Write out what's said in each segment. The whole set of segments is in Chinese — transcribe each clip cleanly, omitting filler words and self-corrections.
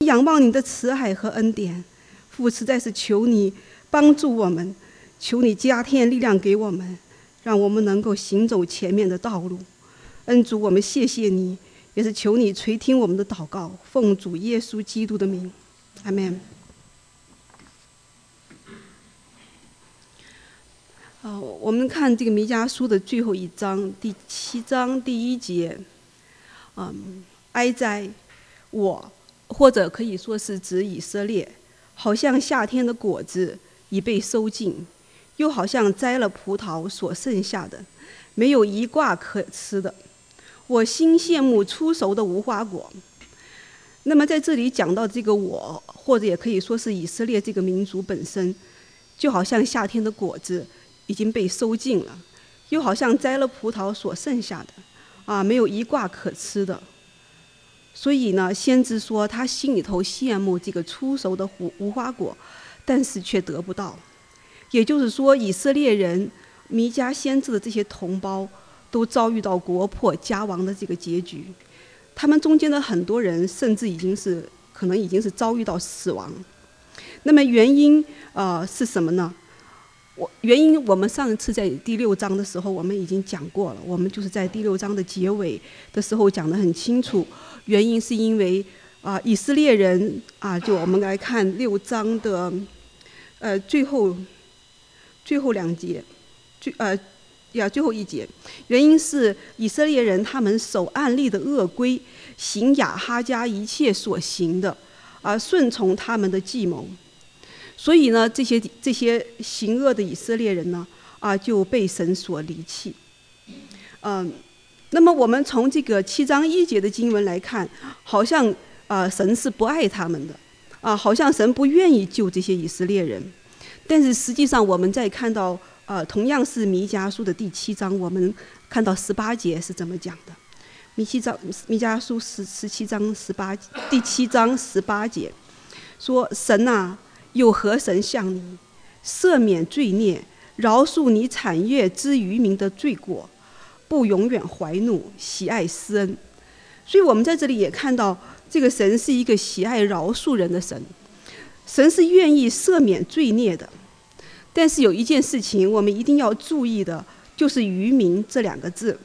仰望你的慈爱和恩典。父，实在是求你帮助我们，求你加添力量给我们，让我们能够行走前面的道路。恩主，我们谢谢你，也是求你垂听我们的祷告，奉主耶稣基督的名，阿们。我们看这个弥迦书的最后一章，第7章第1节，哀哉，我，或者可以说是指以色列，好像夏天的果子已被收尽，又好像摘了葡萄所剩下的，没有一挂可吃的。我心羡慕初熟的无花果。那么在这里讲到这个我，或者也可以说是以色列这个民族本身，就好像夏天的果子已经被收尽了，又好像摘了葡萄所剩下的，没有一挂可吃的。所以呢，先知说他心里头羡慕这个初熟的无花果，但是却得不到。也就是说，以色列人弥迦先知的这些同胞都遭遇到国破家亡的这个结局。他们中间的很多人甚至可能已经是遭遇到死亡。那么原因是什么呢？原因我们上一次在第6章的时候我们已经讲过了，我们就是在第6章的结尾的时候讲得很清楚。原因是因为以色列人就我们来看6章的最后2节，最后1节，原因是以色列人他们守暗例的恶规，行亚哈家一切所行的，顺从他们的计谋。所以呢，这些行恶的以色列人呢，就被神所离弃。那么我们从这个7章1节的经文来看，好像神是不爱他们的，好像神不愿意救这些以色列人。但是实际上我们在看到同样是弥迦书的第7章，我们看到18节是怎么讲的。弥迦书17章第7章18节说：神啊，有何神向你赦免罪孽，饶恕你产业之渔民的罪过，不永远怀怒，喜爱施恩。所以我们在这里也看到，这个神是一个喜爱饶恕人的神，神是愿意赦免罪孽的。但是有一件事情我们一定要注意的，就是渔民这2个字。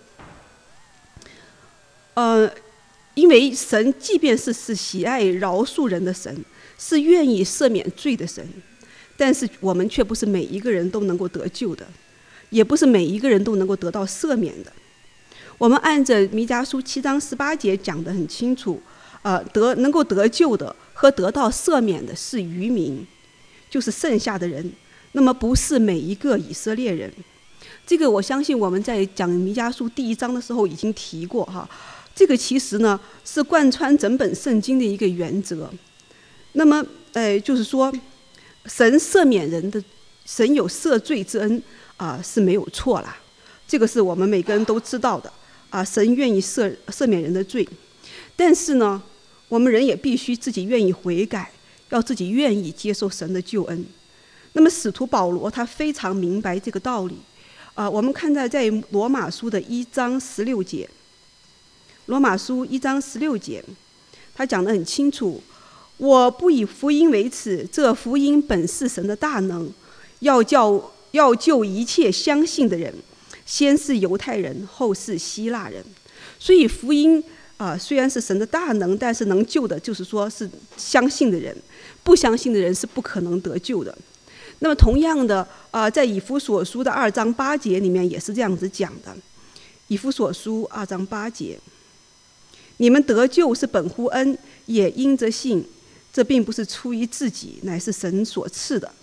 因为神即便是喜爱饶恕人的神，是愿意赦免罪的神，但是我们却不是每一个人都能够得救的，也不是每一个人都能够得到赦免的。我们按着弥迦书7章18节讲得很清楚，能够得救的和得到赦免的是渔民，就是剩下的人，那么不是每一个以色列人。这个我相信我们在讲弥迦书第1章的时候已经提过哈。这个其实呢是贯穿整本圣经的一个原则。那么就是说神赦免人的，神有赦罪之恩是没有错啦，这个是我们每个人都知道的神愿意赦免人的罪。但是呢，我们人也必须自己愿意悔改，要自己愿意接受神的救恩。那么使徒保罗他非常明白这个道理我们看在罗马书的1章16节，罗马书1章16节，他讲得很清楚：我不以福音为耻，这福音本是神的大能，要救一切相信的人，先是犹太人，后是希腊人。所以福音虽然是神的大能，但是能救的就是说是相信的人，不相信的人是不可能得救的。那么同样的在以弗所书的2章8节里面也是这样子讲的。以弗所书2章8节，你们得救是本乎恩，也因着信，这并不是出于自己，乃是神所赐的。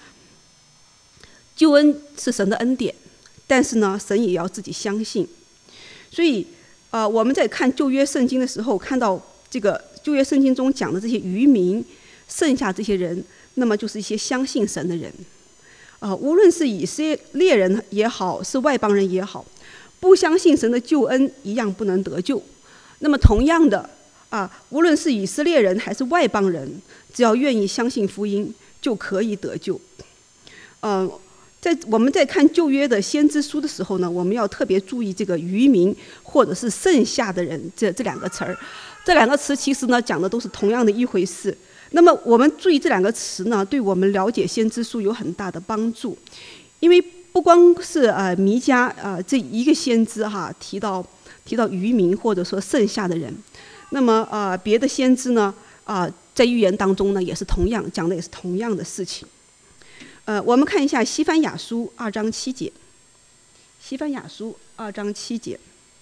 救恩是神的恩典，但是呢，神也要自己相信。所以我们在看旧约圣经的时候，看到这个旧约圣经中讲的这些渔民，剩下这些人，那么就是一些相信神的人无论是以色列人也好，是外邦人也好，不相信神的救恩一样不能得救。那么同样的无论是以色列人还是外邦人，只要愿意相信福音就可以得救我们在看旧约的先知书的时候呢，我们要特别注意这个渔民或者是剩下的人这两个词儿。这两个词其实呢讲的都是同样的一回事。那么我们注意这两个词呢，对我们了解先知书有很大的帮助。因为不光是弥迦这一个先知提到渔民或者说剩下的人，那么别的先知呢在预言当中呢也是同样讲的也是同样的事情。我们看一下西番雅书2章7节。西番雅书2章7节。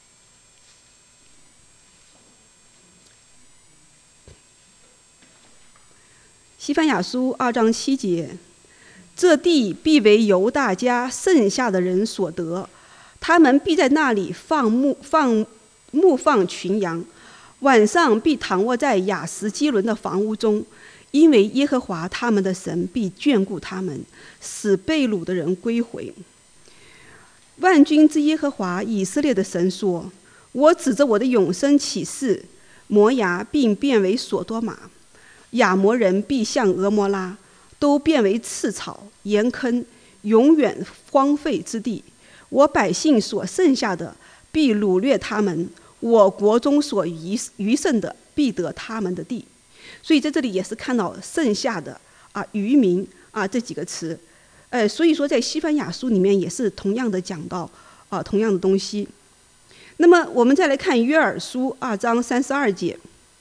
西番雅书2章7节，这地必为犹大家剩下的人所得，他们必在那里牧放群羊，晚上必躺卧在亚实基伦的房屋中，因为耶和华他们的神必眷顾他们，使被掳的人归回。万军之耶和华以色列的神说，我指着我的永生起誓，摩押并变为索多玛，亚摩人必像俄摩拉，都变为刺草盐坑，永远荒废之地。我百姓所剩下的必掳掠他们，我国中所余剩的必得他们的地。所以在这里也是看到剩下的渔民这几个词。所以说在西番雅书里面也是同样的讲到同样的东西。那么我们再来看约珥书2章32节，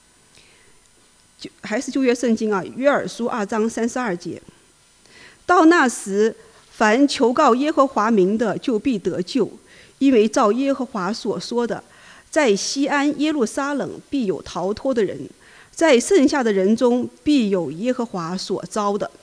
还是旧约圣经约珥书2章32节，到那时，凡求告耶和华名的，就必得救，因为照耶和华所说的，在西安耶路撒冷必有逃脱的人，在剩下的人中必有耶和华所招的。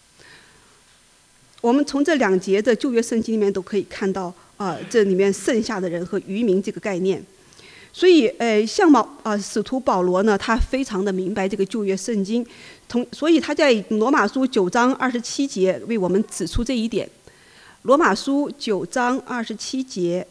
我们从这2节的旧约圣经里面都可以看到这里面剩下的人和渔民这个概念。所以像使徒保罗呢，他非常的明白这个旧约圣经，所以他在罗马书9章27节为我们指出这一点。罗马书9章27节，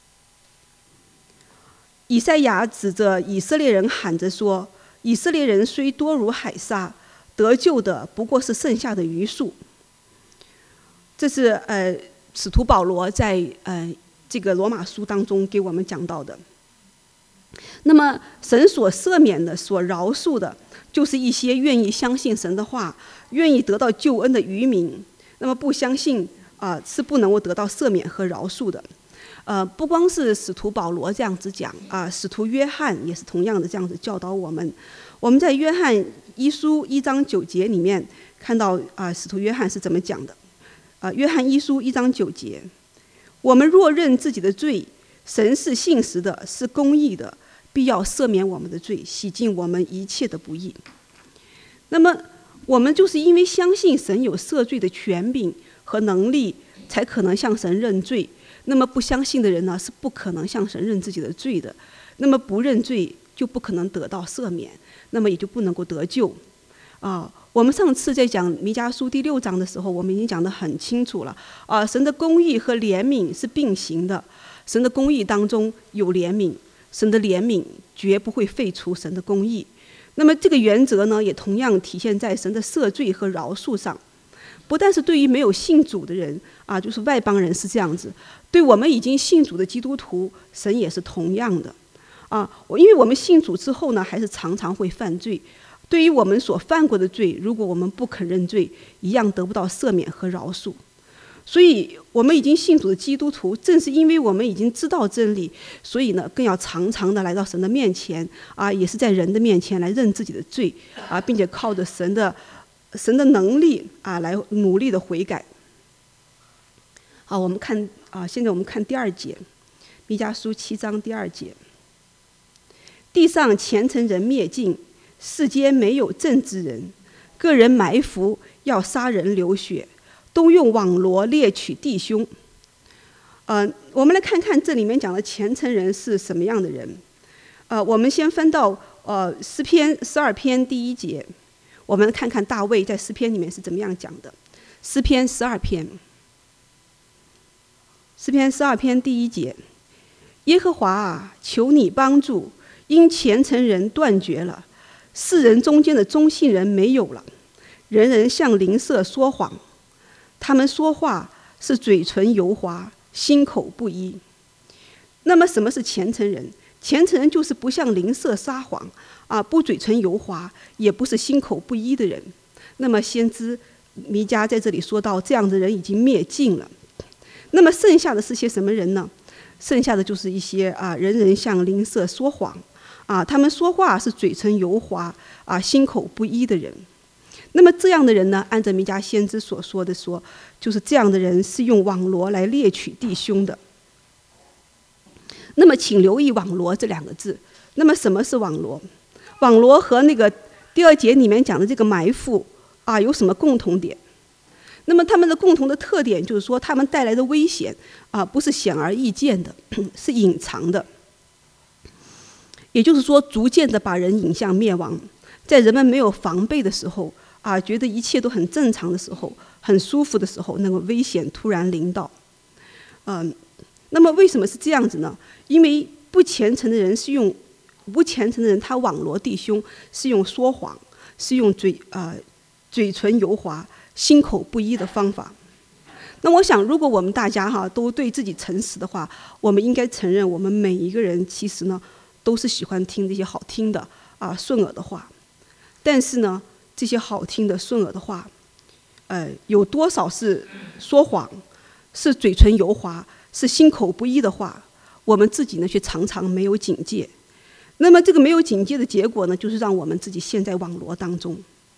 以赛亚指着以色列人喊着说，以色列人虽多如海沙，得救的不过是剩下的余数。这是使徒保罗在这个罗马书当中给我们讲到的。那么神所赦免的、所饶恕的，就是一些愿意相信神的话、愿意得到救恩的渔民。那么不相信是不能够得到赦免和饶恕的。不光是使徒保罗这样子讲使徒约翰也是同样的这样子教导我们。我们在约翰一书1章9节里面看到使徒约翰是怎么讲的。约翰一书1章9节，我们若认自己的罪，神是信实的，是公义的，必要赦免我们的罪，洗净我们一切的不义。那么我们就是因为相信神有赦罪的权柄和能力，才可能向神认罪。那么不相信的人呢，是不可能向神认自己的罪的。那么不认罪就不可能得到赦免，那么也就不能够得救。我们上次在讲弥迦书第6章的时候，我们已经讲得很清楚了。神的公义和怜悯是并行的，神的公义当中有怜悯，神的怜悯绝不会废除神的公义。那么这个原则呢，也同样体现在神的赦罪和饶恕上。不但是对于没有信主的人就是外邦人是这样子，对我们已经信主的基督徒，神也是同样的。因为我们信主之后呢，还是常常会犯罪。对于我们所犯过的罪，如果我们不肯认罪，一样得不到赦免和饶恕。所以我们已经信主的基督徒，正是因为我们已经知道真理，所以呢更要常常的来到神的面前也是在人的面前来认自己的罪并且靠着神的能力来努力的悔改。好，我们看现在我们看第2节，弥迦书7章第2节，地上虔诚人灭尽，世间没有正直人，个人埋伏，要杀人流血，都用网罗猎取弟兄。我们来看看这里面讲的虔诚人是什么样的人。我们先翻到诗篇12篇第1节，我们看看大卫在诗篇里面是怎么样讲的。诗篇12篇第1节，耶和华啊，求你帮助，因虔诚人断绝了，世人中间的忠信人没有了，人人向邻舍说谎，他们说话是嘴唇油滑，心口不一。那么什么是虔诚人？虔诚人就是不向邻舍撒谎不嘴唇油滑，也不是心口不一的人。那么先知弥迦在这里说到，这样的人已经灭尽了。那么剩下的是些什么人呢？剩下的就是一些人人向邻舍说谎他们说话是嘴唇油滑心口不一的人。那么这样的人呢，按照弥迦先知所说的说，就是这样的人是用网罗来猎取弟兄的。那么请留意网罗这两个字。那么什么是网罗？网罗和那个第2节里面讲的这个埋伏有什么共同点？那么他们的共同的特点就是说，他们带来的危险不是显而易见的，是隐藏的。也就是说，逐渐的把人引向灭亡。在人们没有防备的时候觉得一切都很正常的时候，很舒服的时候，那个危险突然临到。那么为什么是这样子呢？因为不虔诚的人他网罗弟兄是用说谎，是用嘴唇油滑，心口不一的方法。那我想，如果我们大家都对自己诚实的话，我们应该承认，我们每一个人其实呢都是喜欢听这些好听的顺耳的话。但是呢，这些好听的顺耳的话，有多少是说谎，是嘴唇油滑，是心口不一的话，我们自己呢却常常没有警戒。那么这个没有警戒的结果呢，就是让我们自己陷在网罗当中。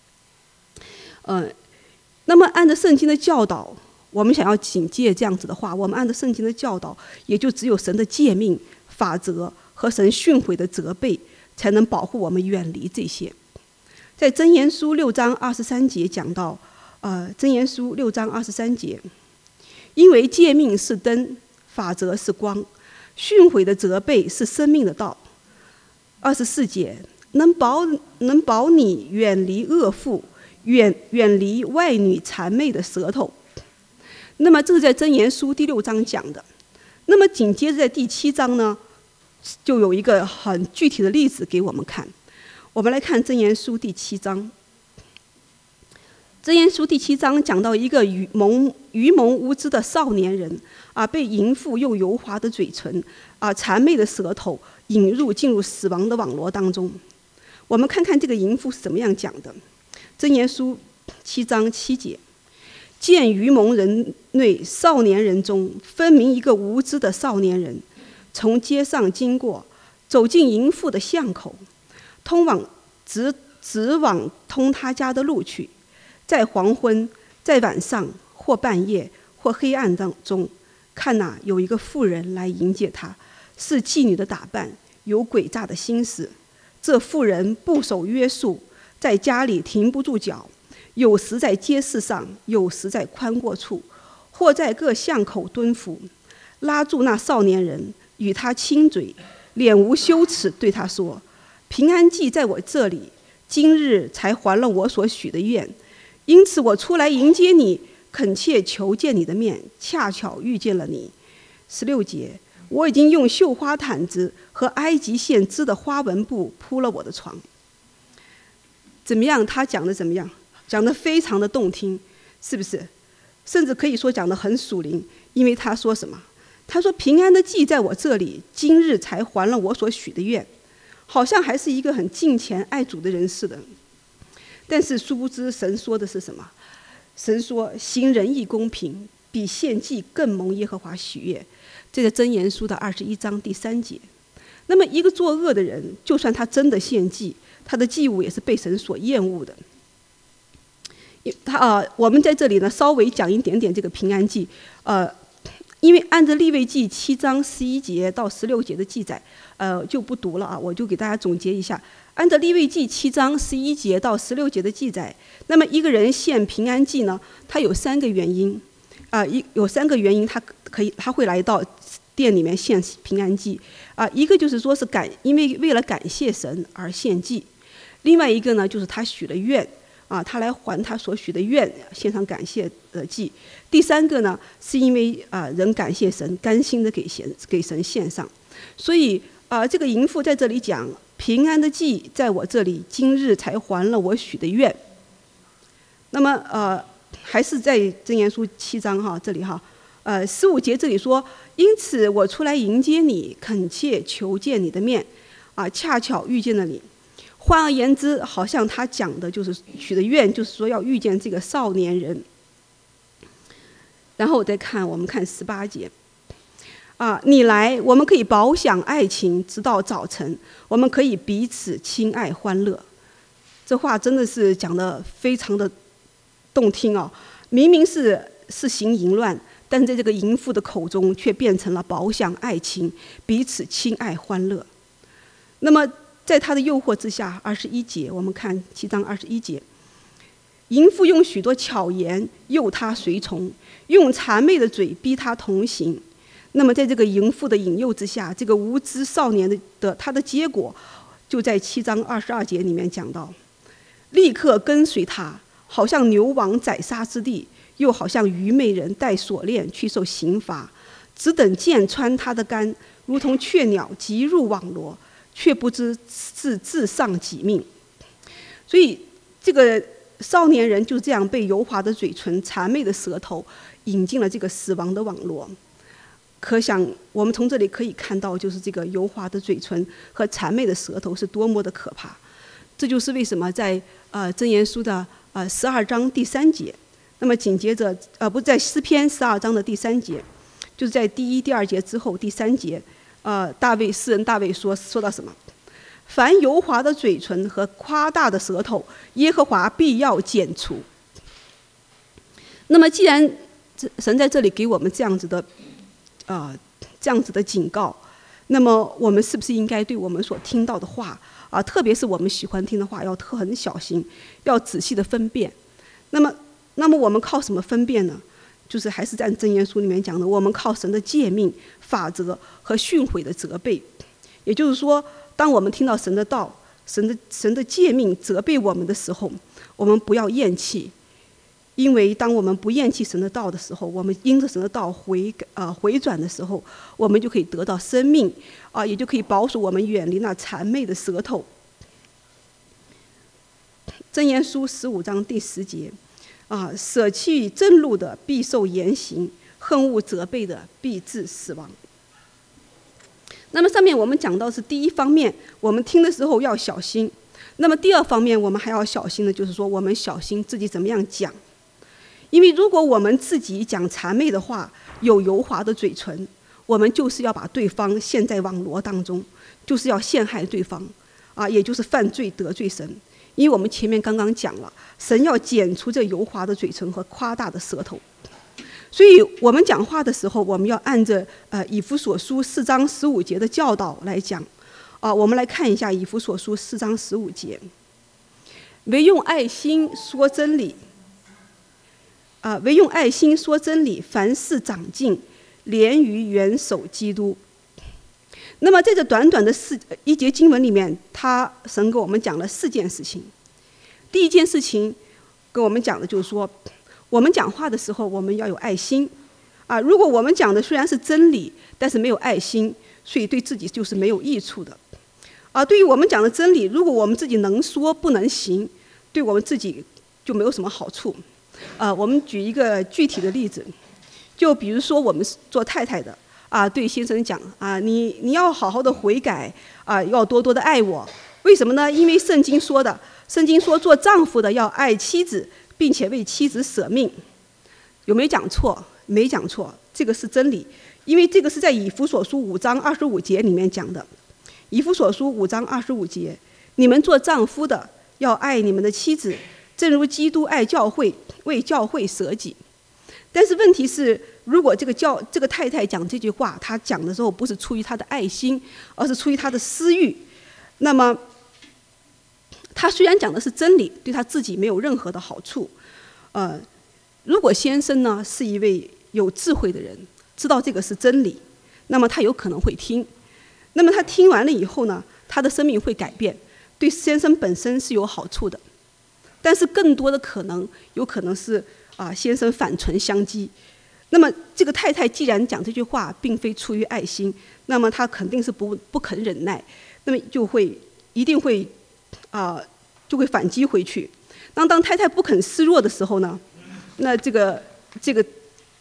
那么按照圣经的教导，我们想要警戒这样子的话，我们按照圣经的教导，也就只有神的诫命、法则和神训诲的责备，才能保护我们远离这些。在箴言书6章23节讲到，箴言书6章23节，因为诫命是灯，法则是光，训诲的责备是生命的道。24节，能保你远离恶妇，远离外女谄媚的舌头。那么这是在箴言书第6章讲的。那么紧接着在第7章呢，就有一个很具体的例子给我们看。我们来看箴言书第7章。箴言书第7章讲到一个愚蒙无知的少年人被淫妇用油滑的嘴唇谄媚的舌头进入死亡的网罗当中。我们看看这个淫妇是怎么样讲的。箴言书7章7节，见愚蒙人内少年人中，分明一个无知的少年人，从街上经过，走进淫妇的巷口，直往通他家的路去。在黄昏，在晚上，或半夜，或黑暗当中，看有一个妇人来迎接他，是妓女的打扮，有诡诈的心思。这妇人不守约束，在家里停不住脚，有时在街市上，有时在宽阔处，或在各巷口蹲伏，拉住那少年人，与他亲嘴，脸无羞耻，对他说：平安祭在我这里，今日才还了我所许的愿，因此我出来迎接你，恳切求见你的面，恰巧遇见了你。16节，我已经用绣花毯子和埃及线织的花纹布铺了我的床。怎么样？他讲的怎么样？讲的非常的动听，是不是？甚至可以说讲的很属灵，因为他说什么？他说平安的祭在我这里，今日才还了我所许的愿，好像还是一个很敬虔爱主的人似的。但是殊不知神说的是什么？神说行仁义公平，比献祭更蒙耶和华喜悦。这个箴言书的21章第3节。那么一个作恶的人，就算他真的献祭，他的祭物也是被神所厌恶的。我们在这里呢稍微讲一点点这个平安祭，因为按照利未记7章11节到16节的记载，就不读了我就给大家总结一下。按照利未记7章11节到16节的记载，那么一个人献平安祭呢，他有3个原因，有3个原因他会来到殿里面献平安祭一个就是说是因为为了感谢神而献祭，另外一个呢就是他许了愿他来还他所许的愿，献上感谢的祭。第3个呢，是因为人感谢神，甘心的给神献上。所以这个淫妇在这里讲平安的祭在我这里，今日才还了我许的愿。那么还是在箴言书7章这里 15节这里说，因此我出来迎接你，恳切求见你的面，恰巧遇见了你。换而言之，好像他讲的就是许的愿，就是说要遇见这个少年人。然后我们看18节，你来，我们可以饱享爱情，直到早晨，我们可以彼此亲爱欢乐。这话真的是讲得非常的动听哦，明明是行淫乱，但是在这个淫妇的口中却变成了饱享爱情，彼此亲爱欢乐。那么在他的诱惑之下，21节，我们看7章21节，淫妇用许多巧言诱他随从，用谄媚的嘴逼他同行。那么在这个淫妇的引诱之下，这个无知少年的他的结果就在7章22节里面讲到，立刻跟随他，好像牛往宰杀之地，又好像愚昧人带锁链去受刑罚，只等箭穿他的肝，如同雀鸟急入网罗，却不知是自丧己命。所以这个少年人就这样被油滑的嘴唇、谄媚的舌头引进了这个死亡的网络。可想我们从这里可以看到，就是这个油滑的嘴唇和谄媚的舌头是多么的可怕。这就是为什么在箴言书的12章第3节，那么紧接着不在诗篇12章的第3节，就是在第1、第2节之后第3节，诗人大卫说到什么？凡油滑的嘴唇和夸大的舌头，耶和华必要剪除。那么既然神在这里给我们这样子的警告，那么我们是不是应该对我们所听到的话特别是我们喜欢听的话，要很小心，要仔细的分辨。那么我们靠什么分辨呢？就是还是在箴言书里面讲的，我们靠神的诫命、法则和训诲的责备。也就是说，当我们听到神的道、神的诫命责备我们的时候，我们不要厌弃。因为当我们不厌弃神的道的时候，我们因着神的道回转的时候，我们就可以得到生命也就可以保守我们远离那谄媚的舌头。箴言书15章第10节舍弃正路的必受严刑，恨恶责备的必致死亡。那么上面我们讲到是第一方面，我们听的时候要小心。那么第二方面我们还要小心的就是说，我们小心自己怎么样讲。因为如果我们自己讲谄媚的话，有油滑的嘴唇，我们就是要把对方陷在网罗当中，就是要陷害对方也就是犯罪得罪神。因为我们前面刚刚讲了，神要剪除这油滑的嘴唇和夸大的舌头。所以我们讲话的时候，我们要按着以弗所书4章15节的教导来讲我们来看一下以弗所书4章15节，唯用爱心说真理唯用爱心说真理，凡事长进，连于元首基督。那么在这短短的一节经文里面，神给我们讲了4件事情。第一件事情跟我们讲的就是说，我们讲话的时候我们要有爱心如果我们讲的虽然是真理，但是没有爱心，所以对自己就是没有益处的对于我们讲的真理，如果我们自己能说不能行，对我们自己就没有什么好处我们举一个具体的例子，就比如说我们做太太的对先生讲你要好好的悔改要多多的爱我。为什么呢？因为圣经说做丈夫的要爱妻子，并且为妻子舍命。有没有讲错？没讲错，这个是真理。因为这个是在以弗所书5章25节里面讲的。以弗所书5章25节，你们做丈夫的要爱你们的妻子，正如基督爱教会，为教会舍己。但是问题是，如果这个太太讲这句话，她讲的时候不是出于她的爱心，而是出于她的私欲，那么她虽然讲的是真理，对她自己没有任何的好处如果先生呢是一位有智慧的人，知道这个是真理，那么他有可能会听。那么他听完了以后呢，他的生命会改变，对先生本身是有好处的。但是更多的有可能是先生反唇相讥。那么这个太太既然讲这句话并非出于爱心，那么她肯定是不肯忍耐，那么一定会就会反击回去。当太太不肯示弱的时候呢，那这个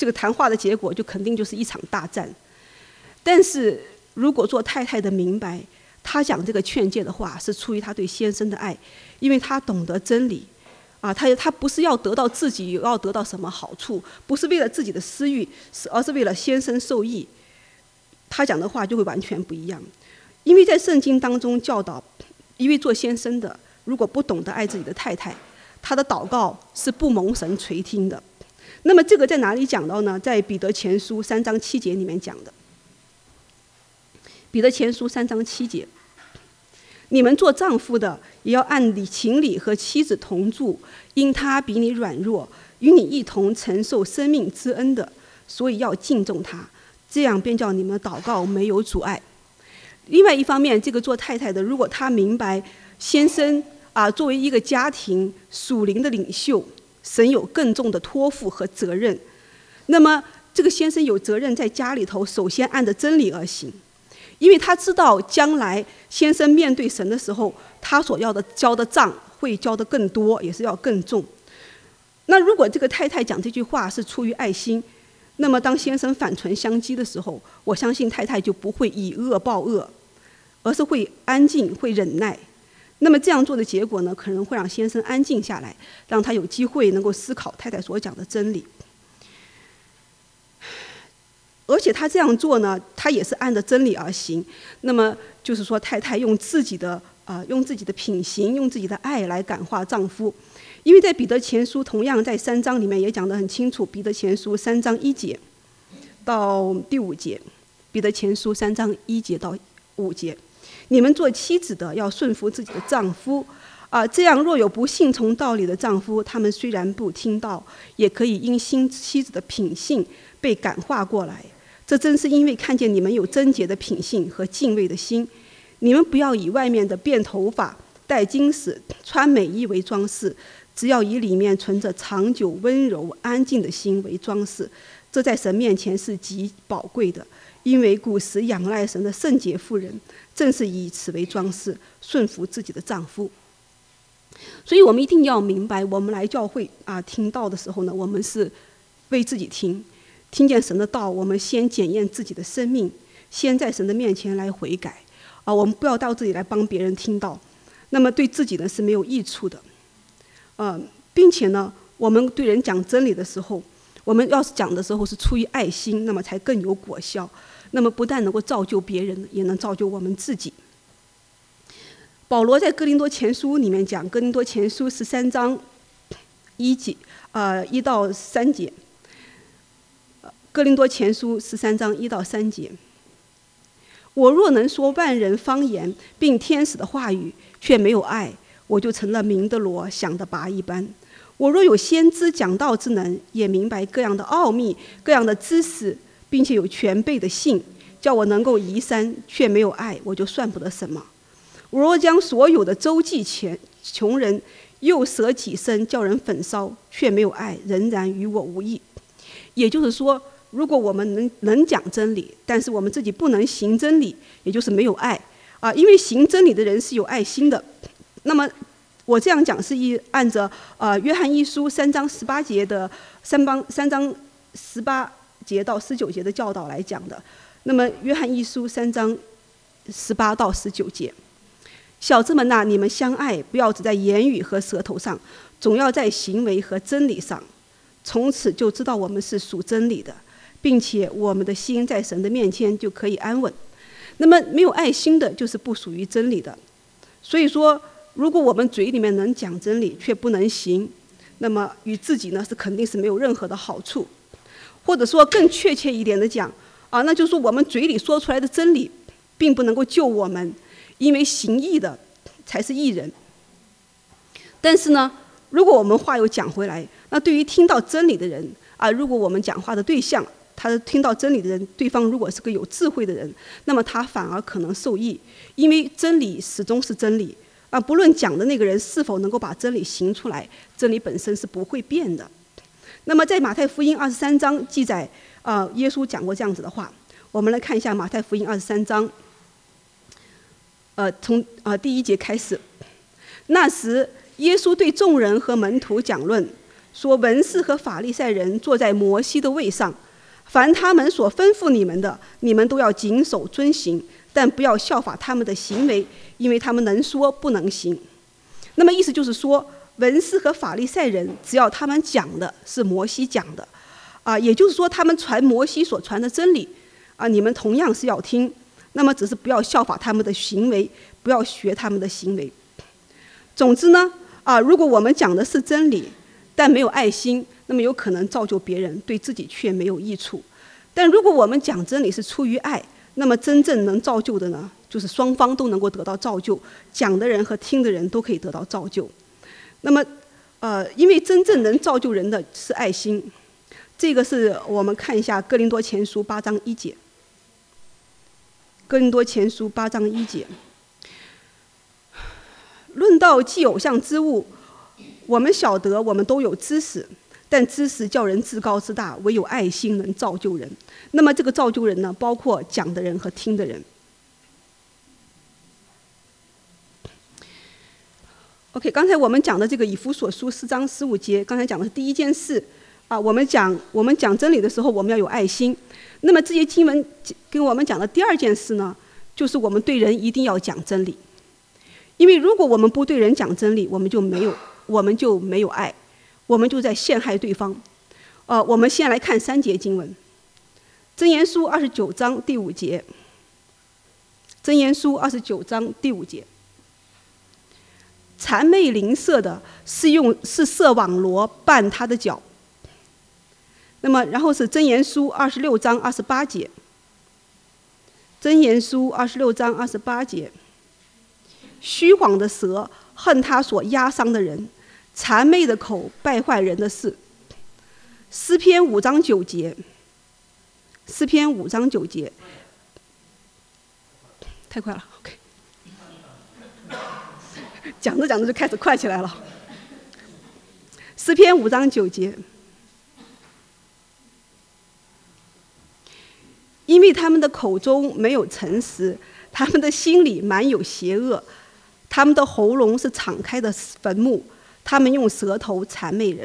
这个谈话的结果就肯定就是一场大战。但是如果做太太的明白，她讲这个劝诫的话是出于她对先生的爱，因为她懂得真理她不是要得到自己要得到什么好处，不是为了自己的私欲，而是为了先生受益，她讲的话就会完全不一样。因为在圣经当中教导，一位做先生的如果不懂得爱自己的太太，他的祷告是不蒙神垂听的。那么这个在哪里讲到呢？在彼得前书3章7节里面讲的。彼得前书3章7节，你们做丈夫的也要按情理和妻子同住，因他比你软弱，与你一同承受生命之恩的，所以要敬重他，这样便叫你们的祷告没有阻碍。另外一方面，这个做太太的，如果他明白先生作为一个家庭属灵的领袖，神有更重的托付和责任，那么这个先生有责任在家里头首先按着真理而行，因为他知道将来先生面对神的时候，他所要的交的账会交的更多，也是要更重。那如果这个太太讲这句话是出于爱心，那么当先生反唇相讥的时候，我相信太太就不会以恶报恶，而是会安静，会忍耐。那么这样做的结果呢，可能会让先生安静下来，让他有机会能够思考太太所讲的真理。而且他这样做呢，他也是按着真理而行。那么就是说，太太用自己的品行，用自己的爱来感化丈夫。因为在彼得前书同样在3章里面也讲得很清楚，彼得前书3章1节到第5节，彼得前书3章1节到5节，你们做妻子的要顺服自己的丈夫这样若有不信从道理的丈夫，他们虽然不听道，也可以因妻子的品性被感化过来。这正是因为看见你们有贞洁的品性和敬畏的心。你们不要以外面的辫头发、戴金饰、穿美衣为装饰，只要以里面存着长久温柔安静的心为装饰，这在神面前是极宝贵的。因为古时仰赖神的圣洁妇人正是以此为装饰，顺服自己的丈夫。所以我们一定要明白，我们来教会听道的时候呢，我们是为自己听见神的道，我们先检验自己的生命，先在神的面前来悔改我们不要到自己来帮别人听道，那么对自己呢是没有益处的并且呢，我们对人讲真理的时候，我们要是讲的时候是出于爱心，那么才更有果效。那么不但能够造就别人，也能造就我们自己。保罗在哥林多前书里面讲，哥林多前书13章1到3节，哥林多前书13章1到3节，我若能说万人方言并天使的话语，却没有爱，我就成了鸣的锣，响的钹一般。我若有先知讲道之能，也明白各样的奥秘，各样的知识，并且有全备的信，叫我能够移山，却没有爱，我就算不得什么。我若将所有的周济穷人，又舍己身叫人焚烧，却没有爱，仍然与我无益。也就是说，如果我们能讲真理，但是我们自己不能行真理，也就是没有爱因为行真理的人是有爱心的。那么我这样讲是按着约翰一书3章18节的3章18节到19节的教导来讲的。那么约翰一书3章18到19节，小子们呐，你们相爱，不要只在言语和舌头上，总要在行为和真理上。从此就知道我们是属真理的，并且我们的心在神的面前就可以安稳。那么没有爱心的，就是不属于真理的。所以说，如果我们嘴里面能讲真理，却不能行，那么与自己呢是肯定是没有任何的好处。或者说更确切一点的讲那就是说我们嘴里说出来的真理，并不能够救我们，因为行义的才是义人。但是呢，如果我们话又讲回来，那对于听到真理的人如果我们讲话的对象，他听到真理的人，对方如果是个有智慧的人，那么他反而可能受益，因为真理始终是真理不论讲的那个人是否能够把真理行出来，真理本身是不会变的。那么在马太福音23章记载耶稣讲过这样子的话，我们来看一下马太福音23章从第1节开始。那时耶稣对众人和门徒讲论， 说文士和法利赛人坐在摩西的位上，凡他们所吩咐你们的，你们都要谨守遵行，但不要效法他们的行为，因为他们能说不能行。那么意思就是说，文士和法利赛人只要他们讲的是摩西讲的也就是说他们传摩西所传的真理你们同样是要听，那么只是不要效法他们的行为，不要学他们的行为。总之呢如果我们讲的是真理，但没有爱心，那么有可能造就别人，对自己却没有益处。但如果我们讲真理是出于爱，那么真正能造就的呢，就是双方都能够得到造就，讲的人和听的人都可以得到造就。那么因为真正能造就人的是爱心，这个是我们看一下哥林多前书8章1节。哥林多前书8章1节，论到祭偶像之物，我们晓得我们都有知识，但知识叫人自高自大，唯有爱心能造就人。那么这个造就人呢，包括讲的人和听的人。OK， 刚才我们讲的这个以弗所书4章15节，刚才讲的是第一件事我们讲真理的时候，我们要有爱心。那么这些经文跟我们讲的第二件事呢，就是我们对人一定要讲真理。因为如果我们不对人讲真理，我们就没有爱，我们就在陷害对方。我们先来看3节经文，箴言书29章第5节。箴言书29章第5节，谄媚邻舍的是设网罗绊他的脚。那么然后是箴言书26章28节，箴言书26章28节，虚谎的舌恨他所压伤的人，谄媚的口败坏人的事。诗篇5章9节，诗篇5章9节，太快了 ，OK， 讲着讲着就开始快起来了。诗篇5章9节，因为他们的口中没有诚实，他们的心里满有邪恶，他们的喉咙是敞开的坟墓，他们用舌头谄媚人。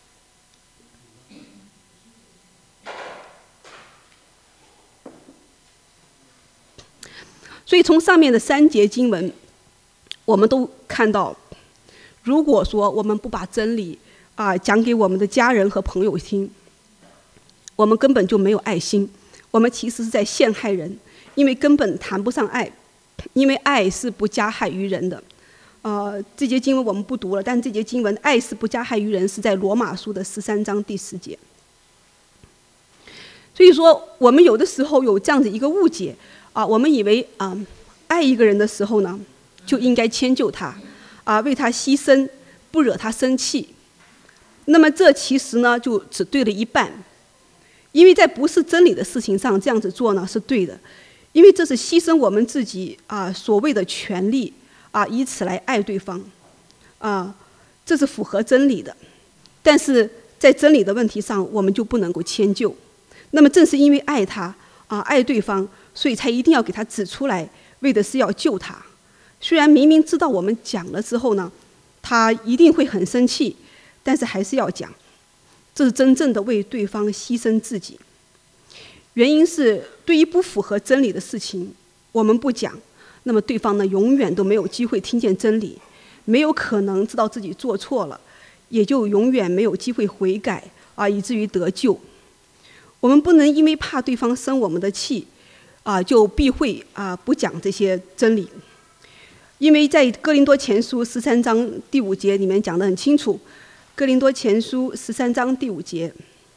所以从上面的3节经文，我们都看到，如果说我们不把真理讲给我们的家人和朋友听，我们根本就没有爱心，我们其实是在陷害人，因为根本谈不上爱，因为爱是不加害于人的。这节经文我们不读了，但这节经文爱是不加害于人是在罗马书的13章第10节。所以说我们有的时候有这样的一个误解我们以为爱一个人的时候呢，就应该迁就他为他牺牲，不惹他生气。那么这其实呢就只对了一半，因为在不是真理的事情上这样子做呢是对的，因为这是牺牲我们自己所谓的权利以此来爱对方这是符合真理的。但是在真理的问题上，我们就不能够迁就。那么正是因为爱他爱对方，所以才一定要给他指出来，为的是要救他。虽然明明知道我们讲了之后呢，他一定会很生气，但是还是要讲，这是真正的为对方牺牲自己。原因是对于不符合真理的事情我们不讲，那么对方呢永远都没有机会听见真理，没有可能知道自己做错了，也就永远没有机会悔改以至于得救。我们不能因为怕对方生我们的气就避讳不讲这些真理。因为在哥林多前书13章第5节里面讲得很清楚，哥林多前书13章第5节，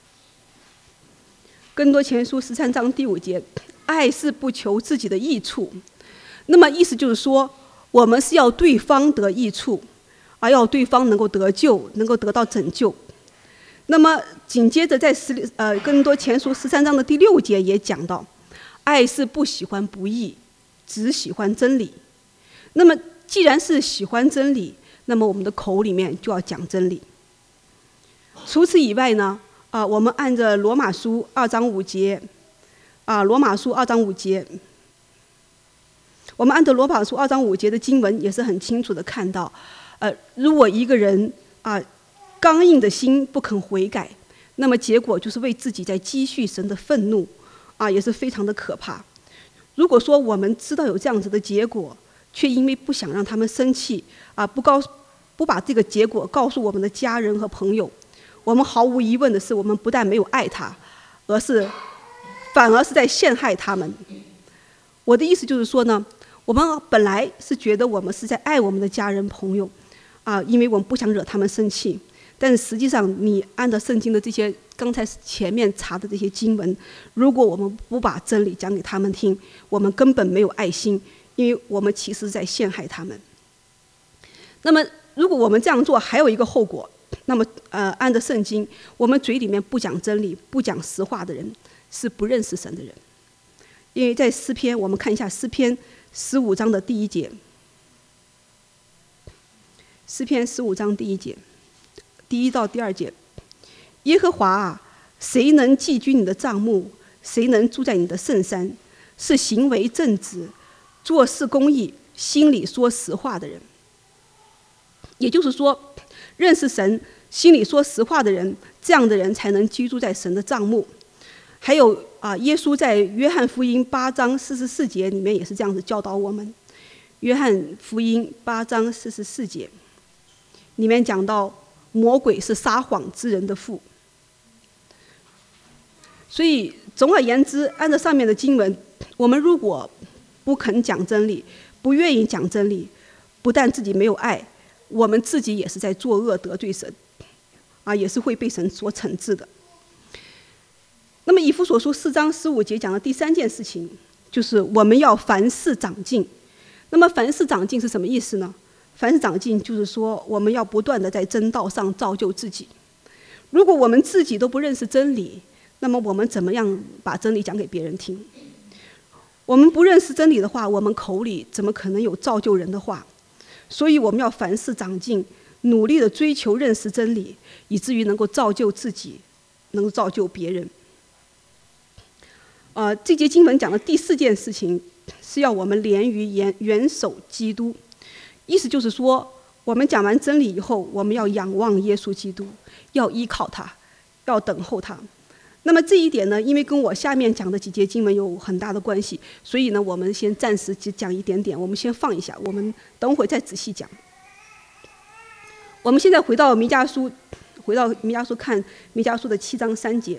哥林多前书13章第5节，爱是不求自己的益处。那么意思就是说，我们是要对方得益处要对方能够得救，能够得到拯救。那么紧接着在哥林多前书13章的第6节也讲到，爱是不喜欢不义，只喜欢真理。那么既然是喜欢真理，那么我们的口里面就要讲真理。除此以外呢我们按着罗马书2章5节罗马书2章5节，我们按照罗马书2章5节的经文也是很清楚的看到如果一个人刚硬的心不肯悔改，那么结果就是为自己在积蓄神的愤怒也是非常的可怕。如果说我们知道有这样子的结果，却因为不想让他们生气不把这个结果告诉我们的家人和朋友，我们毫无疑问的是，我们不但没有爱他，反而是在陷害他们。我的意思就是说呢，我们本来是觉得我们是在爱我们的家人朋友因为我们不想惹他们生气，但是实际上你按照圣经的这些刚才前面查的这些经文，如果我们不把真理讲给他们听，我们根本没有爱心，因为我们其实在陷害他们。那么如果我们这样做，还有一个后果，那么按照圣经，我们嘴里面不讲真理、不讲实话的人是不认识神的人。因为在诗篇，我们看一下诗篇15章的第1节，诗篇15章第1节，第1到第2节，耶和华啊，谁能寄居你的帐幕？谁能住在你的圣山？是行为正直、做事公义、心里说实话的人。也就是说，认识神、心里说实话的人，这样的人才能居住在神的帐幕。还有耶稣在约翰福音8章44节里面也是这样子教导我们。约翰福音8章44节里面讲到，魔鬼是撒谎之人的父。所以总而言之，按照上面的经文，我们如果不肯讲真理，不愿意讲真理，不但自己没有爱，我们自己也是在作恶得罪神也是会被神所惩治的。那么以弗所书4章15节讲的第3件事情，就是我们要凡事长进。那么凡事长进是什么意思呢？凡事长进就是说，我们要不断的在真道上造就自己。如果我们自己都不认识真理，那么我们怎么样把真理讲给别人听？我们不认识真理的话，我们口里怎么可能有造就人的话？所以我们要凡事长进，努力的追求认识真理，以至于能够造就自己，能够造就别人。这节经文讲的第4件事情是要我们连于元首基督，意思就是说，我们讲完真理以后，我们要仰望耶稣基督，要依靠他，要等候他。那么这一点呢，因为跟我下面讲的几节经文有很大的关系，所以呢，我们先暂时只讲一点点，我们先放一下，我们等会儿再仔细讲。我们现在回到弥迦书看弥迦书的7章3节。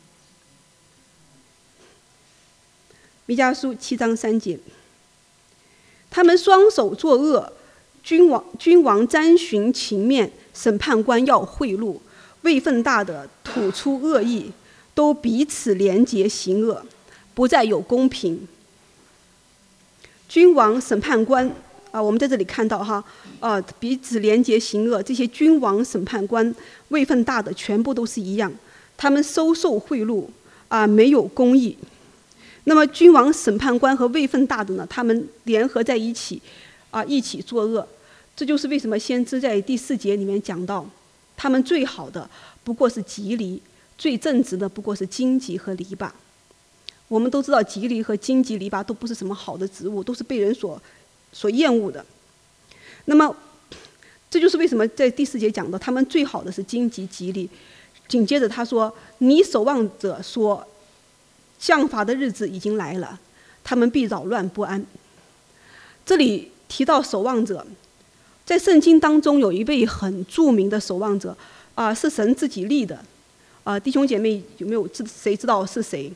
弥迦书7章3节，他们双手作恶，君王沾寻情面，审判官要贿赂，位分大的吐出恶意，都彼此连结行恶，不再有公平。君王、审判官我们在这里看到彼此连结行恶，这些君王、审判官、位分大的全部都是一样，他们收受贿赂没有公义。那么君王、审判官和位分大的呢，他们联合在一起一起作恶。这就是为什么先知在第4节里面讲到，他们最好的不过是蒺藜，最正直的不过是荆棘和篱笆。我们都知道蒺藜和荆棘、篱笆都不是什么好的植物，都是被人所厌恶的。那么这就是为什么在第4节讲到他们最好的是荆棘、蒺藜。紧接着他说，你守望者说，降罚的日子已经来了，他们必扰乱不安。这里提到守望者，在圣经当中有一位很著名的守望者是神自己立的弟兄姐妹有没有谁知道是谁？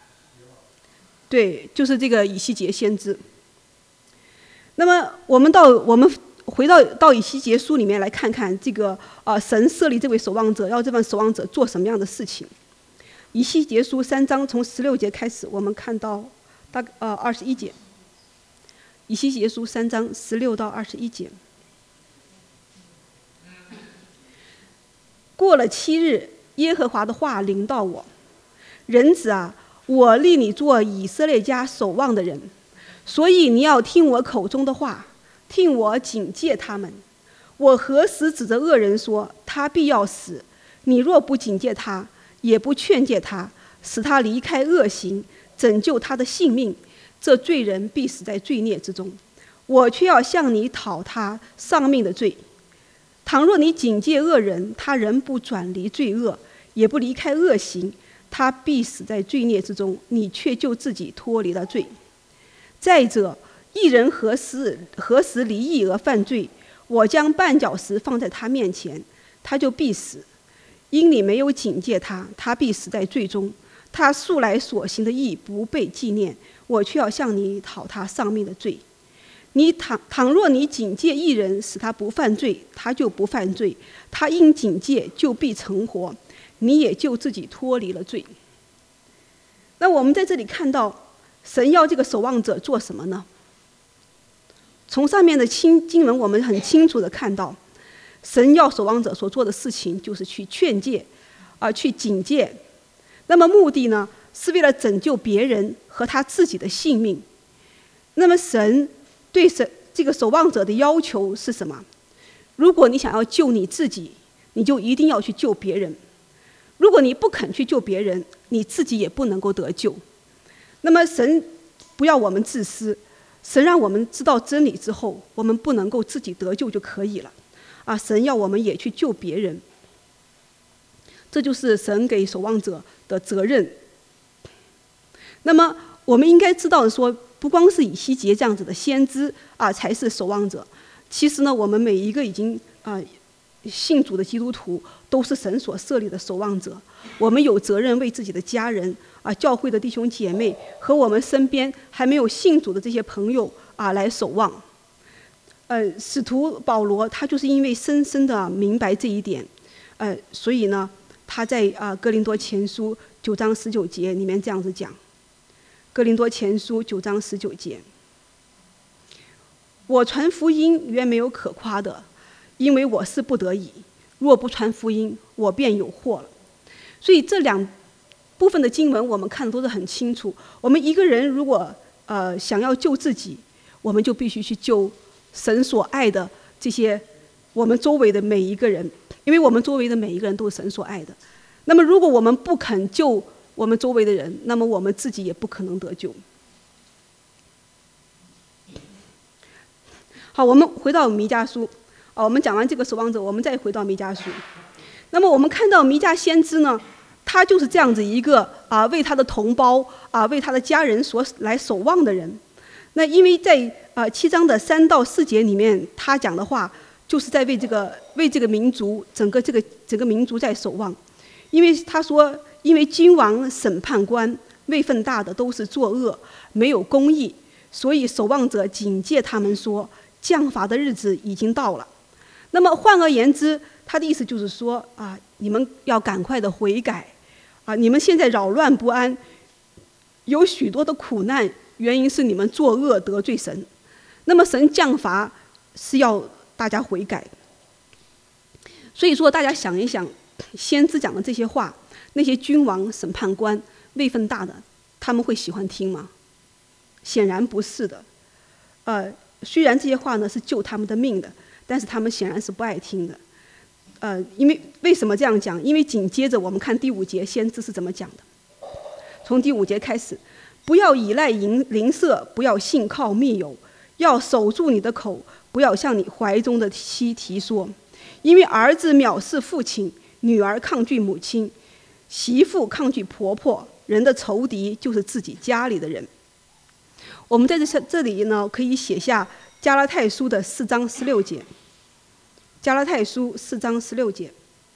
对，就是这个以西结先知。那么我们回到以西结书里面来看看这个神设立这位守望者，要这份守望者做什么样的事情。以西结书3章从16节开始，我们看到21节。以西结书3章16到21节。过了7日，耶和华的话临到我，人子啊，我立你做以色列家守望的人，所以你要听我口中的话，听我警戒他们。我何时指着恶人说他必要死？你若不警戒他，也不劝诫他，使他离开恶行，拯救他的性命，这罪人必死在罪孽之中。我却要向你讨他丧命的罪。 倘若你警戒恶人，他仍不转离罪恶，也不离开恶行，他必死在罪孽之中，你却救自己脱离了罪。再者，一人何时离义而犯罪，我将绊脚石放在他面前，他就必死。因你没有警戒他，他必死在罪中。他素来所行的义不被纪念，我却要向你讨他丧命的罪。倘若你警戒一人，使他不犯罪，他就不犯罪；他因警戒就必成活，你也就自己脱离了罪。那我们在这里看到，神要这个守望者做什么呢？从上面的经文，我们很清楚地看到，神要守望者所做的事情，就是去劝诫，去警戒。那么目的呢，是为了拯救别人和他自己的性命。那么神对这个守望者的要求是什么？如果你想要救你自己，你就一定要去救别人。如果你不肯去救别人，你自己也不能够得救。那么神不要我们自私，神让我们知道真理之后，我们不能够自己得救就可以了。神要我们也去救别人。这就是神给守望者的责任。那么我们应该知道的说，不光是以西结这样子的先知才是守望者，其实呢，我们每一个已经信主的基督徒都是神所设立的守望者。我们有责任为自己的家人教会的弟兄姐妹和我们身边还没有信主的这些朋友来守望。使徒保罗他就是因为深深的明白这一点，所以呢，他在哥林多前书9章19节里面这样子讲。哥林多前书9章19节，我传福音原没有可夸的，因为我是不得已，若不传福音，我便有祸了。所以这两部分的经文我们看的都是很清楚。我们一个人如果想要救自己，我们就必须去救神所爱的这些我们周围的每一个人，因为我们周围的每一个人都是神所爱的。那么如果我们不肯救我们周围的人，那么我们自己也不可能得救。好，我们回到弥迦书，我们讲完这个守望者，我们再回到弥迦书。那么我们看到弥迦先知呢，他就是这样子一个为他的同胞为他的家人所来守望的人。那因为在7章的3到4节里面，他讲的话就是在为这个民族整个民族在守望。因为他说，因为君王、审判官、位分大的都是作恶，没有公义，所以守望者警戒他们说，降罚的日子已经到了。那么换而言之，他的意思就是说你们要赶快的悔改你们现在扰乱不安，有许多的苦难，原因是你们作恶得罪神。那么神降罚是要大家悔改。所以说大家想一想，先知讲的这些话，那些君王、审判官、位分大的，他们会喜欢听吗？显然不是的。虽然这些话呢是救他们的命的，但是他们显然是不爱听的。因为什么这样讲？因为紧接着我们看第5节，先知是怎么讲的。从第5节开始，不要依赖邻舍，不要信靠密友，要守住你的口，不要向你怀中的妻提说，因为儿子藐视父亲，女儿抗拒母亲，媳妇抗拒婆婆，人的仇敌就是自己家里的人。我们在这里呢，可以写下加拉太书的4章16节。加拉太书4章16节。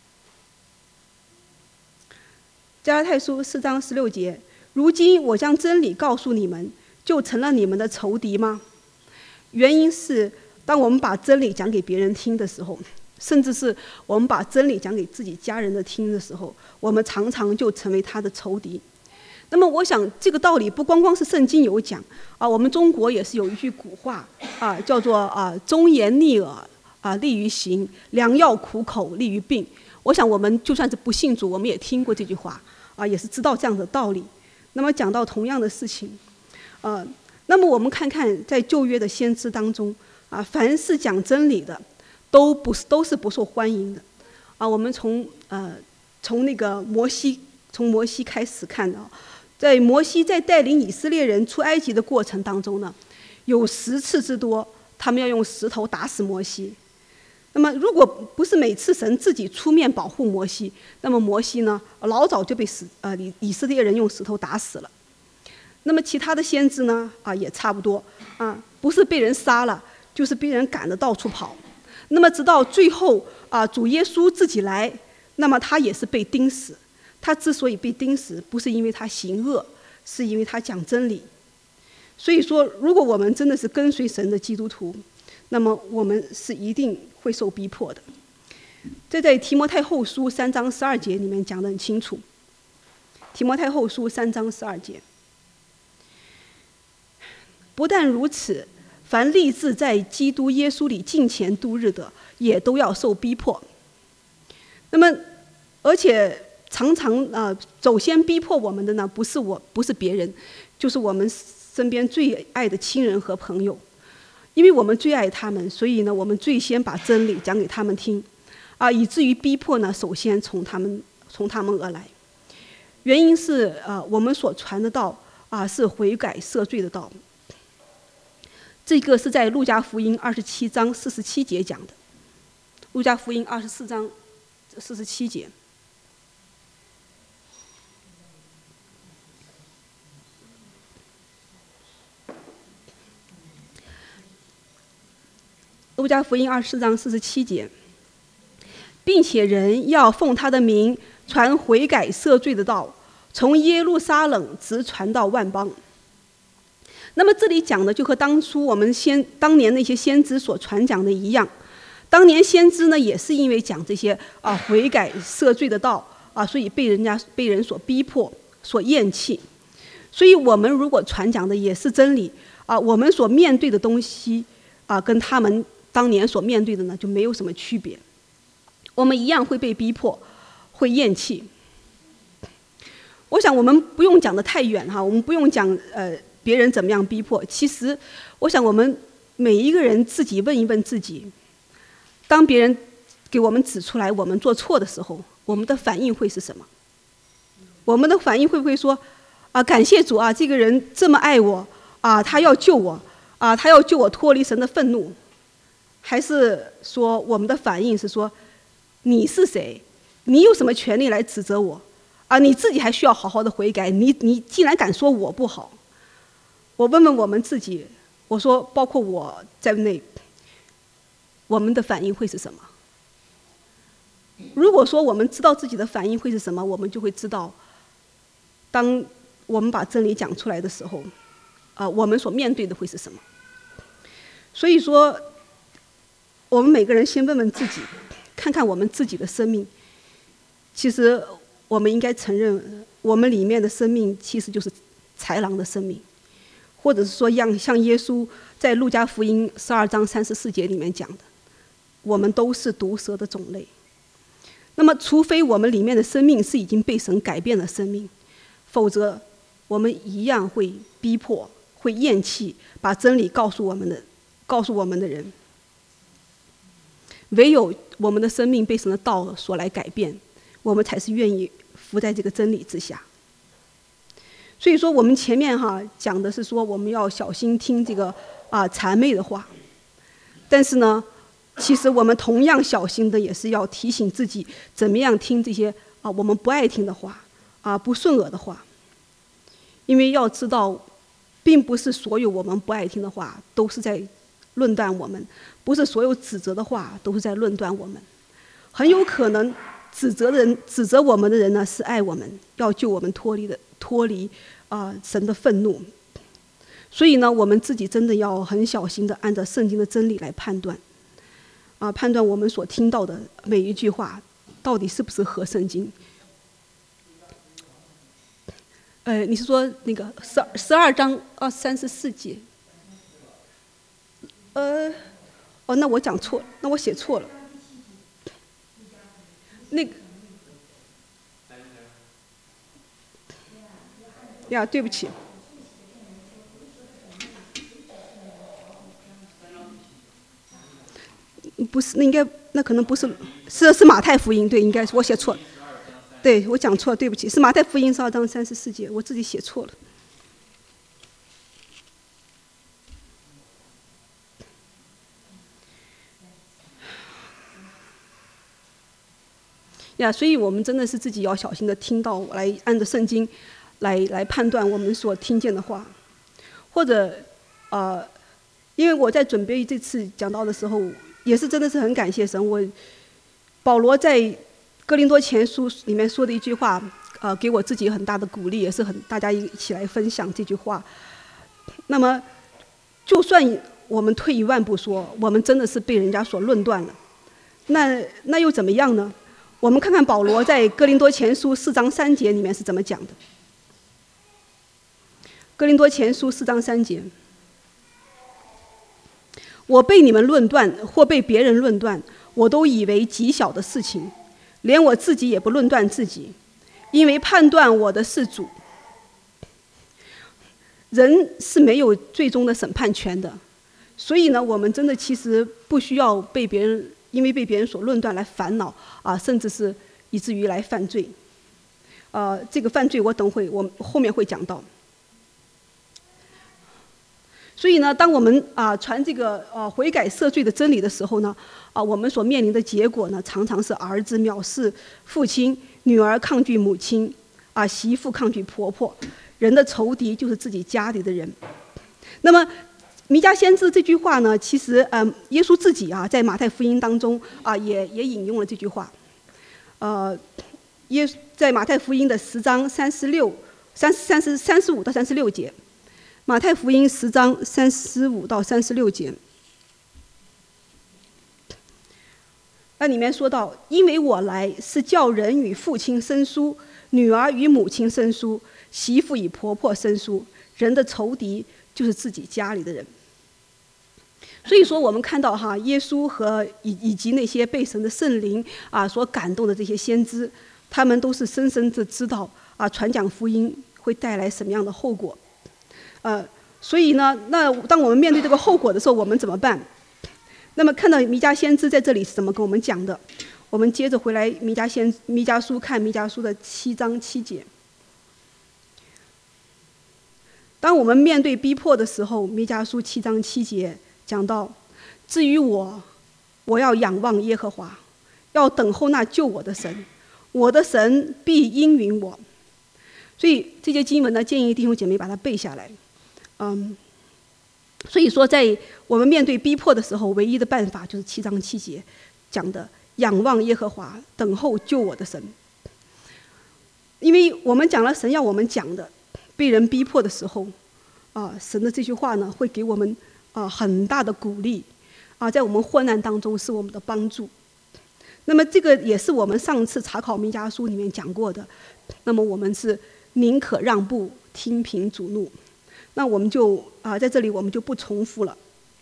加拉太书4章16节，如今我将真理告诉你们，就成了你们的仇敌吗？原因是，当我们把真理讲给别人听的时候，甚至是我们把真理讲给自己家人的听的时候，我们常常就成为他的仇敌。那么我想这个道理不光光是圣经有讲我们中国也是有一句古话叫做忠言逆耳利于行，良药苦口利于病。我想我们就算是不信主，我们也听过这句话也是知道这样的道理。那么讲到同样的事情那么我们看看在旧约的先知当中凡是讲真理的都是不受欢迎的我们从那个摩西开始看到，在摩西在带领以色列人出埃及的过程当中呢，有10次之多他们要用石头打死摩西。那那么如果不是每次神自己出面保护摩西，那么摩西呢老早就被以色列人用石头打死了。那么其他的先知呢也差不多不是被人杀了，就是被人赶得到处跑。那么直到最后主耶稣自己来，那么他也是被钉死。他之所以被钉死，不是因为他行恶，是因为他讲真理。所以说，如果我们真的是跟随神的基督徒，那么我们是一定会受逼迫的。这在提摩太后书3章12节里面讲得很清楚。提摩太后书3章12节，不但如此，凡立志在基督耶稣里敬虔度日的，也都要受逼迫。那么，而且常常首先逼迫我们的呢，不是别人，就是我们身边最爱的亲人和朋友。因为我们最爱他们，所以呢，我们最先把真理讲给他们听以至于逼迫呢，首先从他们而来。原因是我们所传的道是悔改赦罪的道。这个是在路加福音27章47节讲的。路加福音24章47节。路加福音24章47节，并且人要奉他的名传悔改赦罪的道，从耶路撒冷直传到万邦。那么这里讲的就和当初我们当年那些先知所传讲的一样。当年先知呢，也是因为讲这些悔改赦罪的道所以被人所逼迫、所厌弃。所以我们如果传讲的也是真理我们所面对的东西跟他们当年所面对的呢，就没有什么区别。我们一样会被逼迫，会厌弃。我想我们不用讲得太远我们不用讲别人怎么样逼迫。其实，我想我们每一个人自己问一问自己，当别人给我们指出来我们做错的时候，我们的反应会是什么？我们的反应会不会说感谢主这个人这么爱我他要救我他要救我脱离神的愤怒？还是说我们的反应是说，你是谁？你有什么权利来指责我你自己还需要好好的悔改，你竟然敢说我不好？我问问我们自己，我说包括我在内，我们的反应会是什么？如果说我们知道自己的反应会是什么，我们就会知道，当我们把真理讲出来的时候我们所面对的会是什么。所以说我们每个人先问问自己，看看我们自己的生命。其实我们应该承认，我们里面的生命其实就是豺狼的生命，或者是说像耶稣在路加福音12章34节里面讲的，我们都是毒蛇的种类。那么除非我们里面的生命是已经被神改变的生命，否则我们一样会逼迫、会厌弃把真理告诉我们的人。唯有我们的生命被神的道所来改变，我们才是愿意服在这个真理之下。所以说我们前面讲的是说我们要小心听这个谄媚的话，但是呢其实我们同样小心的也是要提醒自己怎么样听这些我们不爱听的话不顺耳的话。因为要知道并不是所有我们不爱听的话都是在论断我们，不是所有指责的话都是在论断我们。很有可能指责我们的人呢是爱我们，要救我们脱离神的愤怒。所以呢我们自己真的要很小心的按照圣经的真理来判断判断我们所听到的每一句话到底是不是合圣经。你是说那个12章34节？那我讲错了，那我写错了。那个呀，对不起。不是，那可能不是，是马太福音，对，应该是我写错了，对，我讲错了，对不起，是马太福音12章34节，我自己写错了。 呀，所以我们真的是自己要小心的听到，来按着圣经来判断我们所听见的话，或者因为我在准备这次讲道的时候，也是真的是很感谢神。保罗在哥林多前书里面说的一句话，给我自己很大的鼓励，也是大家一起来分享这句话。那么，就算我们退一万步说，我们真的是被人家所论断了，那又怎么样呢？我们看看保罗在哥林多前书4章3节里面是怎么讲的。哥林多前书4章3节，我被你们论断或被别人论断，我都以为极小的事情，连我自己也不论断自己，因为判断我的是主。人是没有最终的审判权的，所以呢，我们真的其实不需要因为被别人所论断来烦恼甚至是以至于来犯罪。这个犯罪我后面会讲到。所以呢，当我们传这个悔改赦罪的真理的时候呢，我们所面临的结果呢，常常是儿子藐视父亲，女儿抗拒母亲，媳妇抗拒婆婆。人的仇敌就是自己家里的人。那么弥迦先知这句话呢，其实耶稣自己在马太福音当中也引用了这句话。在马太福音的10章35到36节，马太福音10章35到36节，那里面说到，因为我来是叫人与父亲生疏，女儿与母亲生疏，媳妇与婆婆生疏，人的仇敌就是自己家里的人。所以说我们看到耶稣和以及那些被神的圣灵所感动的这些先知，他们都是深深地知道传讲福音会带来什么样的后果。所以呢，那当我们面对这个后果的时候，我们怎么办？那么看到弥迦先知在这里是怎么跟我们讲的，我们接着回来弥迦书看弥迦书的7章7节。当我们面对逼迫的时候，弥迦书7章7节讲到，至于我要仰望耶和华，要等候那救我的神，我的神必应允我。所以这些经文呢，建议弟兄姐妹把它背下来。所以说在我们面对逼迫的时候，唯一的办法就是7章7节讲的仰望耶和华，等候救我的神。因为我们讲了神要我们讲的，被人逼迫的时候神的这句话呢，会给我们很大的鼓励在我们患难当中是我们的帮助。那么这个也是我们上次查考弥迦书里面讲过的。那么我们是宁可让步，听凭主怒。那我们就在这里我们就不重复了。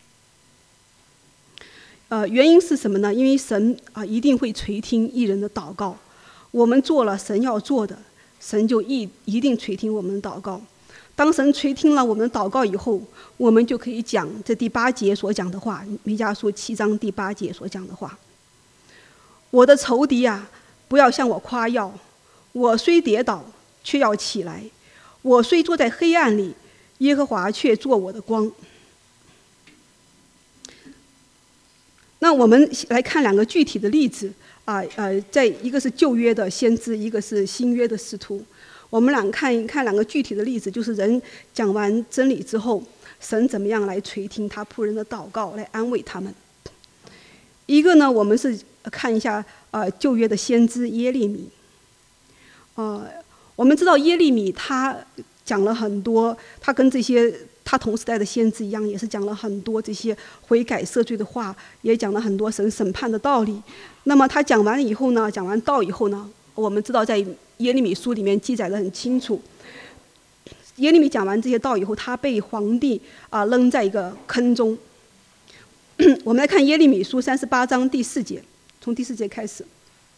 原因是什么呢？因为神一定会垂听义人的祷告。我们做了神要做的，神就一定垂听我们的祷告。当神垂听了我们的祷告以后，我们就可以讲这第8节所讲的话，弥迦书7章第8节所讲的话。我的仇敌不要向我夸耀，我虽跌倒，却要起来；我虽坐在黑暗里，耶和华却做我的光。那我们来看2个具体的例子在一个是旧约的先知，一个是新约的使徒。我们看2个具体的例子，就是人讲完真理之后，神怎么样来垂听他仆人的祷告，来安慰他们。一个呢，我们是看一下旧约的先知耶利米。我们知道耶利米他讲了很多，他跟这些他同时代的先知一样，也是讲了很多这些悔改赦罪的话，也讲了很多神审判的道理。那么他讲完道以后呢，我们知道在耶利米书里面记载得很清楚。耶利米讲完这些道以后，他被皇帝扔在一个坑中。我们来看耶利米书38章第4节，从第4节开始。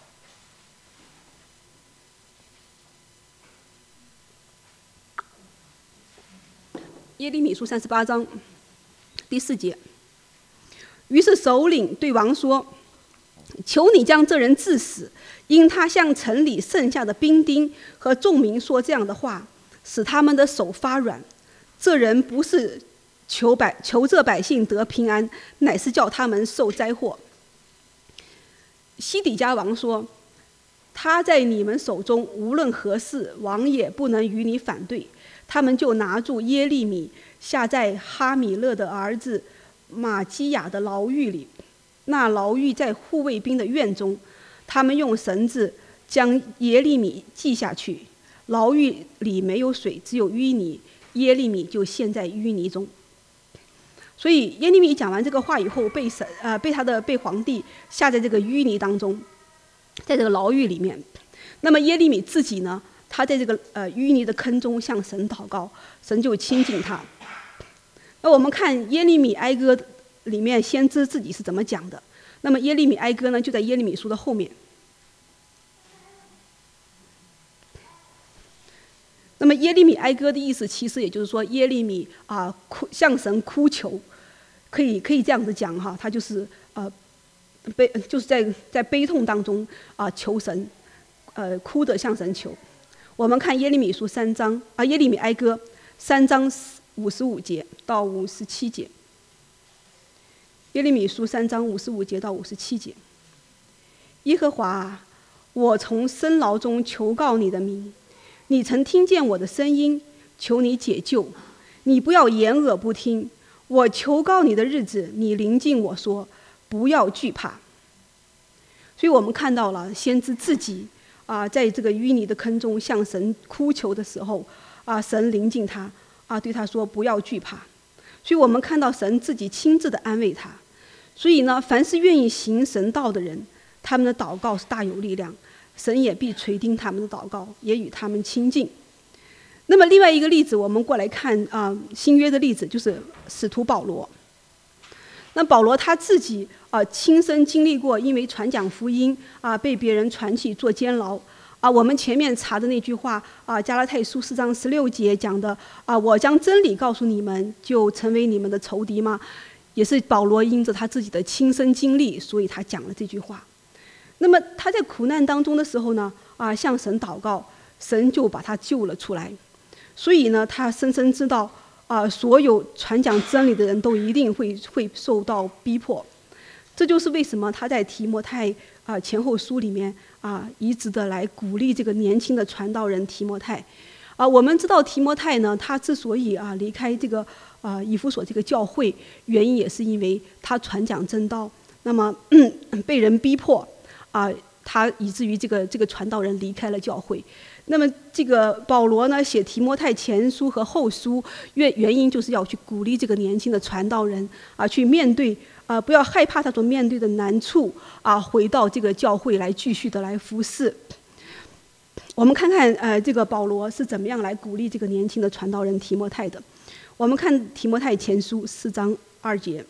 耶利米书38章第4节，于是首领对王说：“求你将这人治死，因他向城里剩下的兵丁和众民说这样的话，使他们的手发软。这人不是求这百姓得平安，乃是叫他们受灾祸。”西底家王说：“ 他在你们手中无论何事，王也不能与你反对。他们就拿住耶利米，下在哈米勒的儿子马基亚的牢狱里。那牢狱在护卫兵的院中，他们用绳子将耶利米系下去。牢狱里没有水，只有淤泥，耶利米就陷在淤泥中。所以耶利米讲完这个话以后，被皇帝下在这个淤泥当中，在这个牢狱里面。那么耶利米自己呢，他在这个淤泥的坑中向神祷告，神就亲近他。那我们看耶利米哀歌里面，先知自己是怎么讲的？那么耶利米哀歌呢，就在耶利米书的后面。那么耶利米哀歌的意思，其实也就是说耶利米向神哭求，可以这样子讲哈，他就是就是在悲痛当中求神，哭着向神求。我们看耶利米书3章耶利米哀歌3章55节到57节。耶利米书3章55节到57节。耶和华啊，我从深牢中求告你的名，你曾听见我的声音，求你解救。你不要掩耳不听，我求告你的日子，你临近我说，不要惧怕。所以我们看到了先知自己在这个淤泥的坑中向神哭求的时候神临近他对他说不要惧怕。所以我们看到神自己亲自的安慰他。所以呢，凡是愿意行神道的人，他们的祷告是大有力量，神也必垂听他们的祷告，也与他们亲近。那么另外一个例子，我们过来看新约的例子，就是使徒保罗。那保罗他自己亲身经历过，因为传讲福音被别人传去做监牢我们前面查的那句话加拉太书4章16节讲的我将真理告诉你们，就成为你们的仇敌吗？也是保罗因着他自己的亲身经历，所以他讲了这句话。那么他在苦难当中的时候呢向神祷告，神就把他救了出来。所以呢，他深深知道所有传讲真理的人都一定会受到逼迫。这就是为什么他在提摩太前后书里面一直的来鼓励这个年轻的传道人提摩太。我们知道提摩太呢，他之所以离开这个以弗所这个教会，原因也是因为他传讲真道，那么被人逼迫他以至于这个传道人离开了教会。那么这个保罗呢，写提摩太前书和后书，原因就是要去鼓励这个年轻的传道人去面对不要害怕他所面对的难处回到这个教会来继续的来服侍。我们看看这个保罗是怎么样来鼓励这个年轻的传道人提摩太的。我们看提摩太前书4章2节。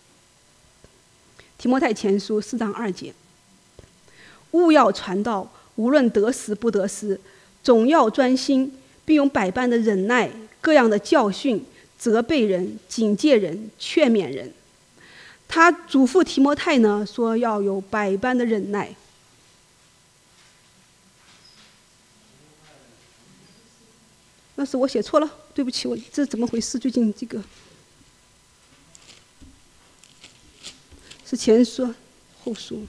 提摩太前书4章2节，务要传道，无论得时不得时，总要专心，并用百般的忍耐，各样的教训，责备人，警戒人，劝勉人。他嘱咐提摩太呢，说要有百般的忍耐。那是我写错了，对不起，我这怎么回事？最近这个是前书后书，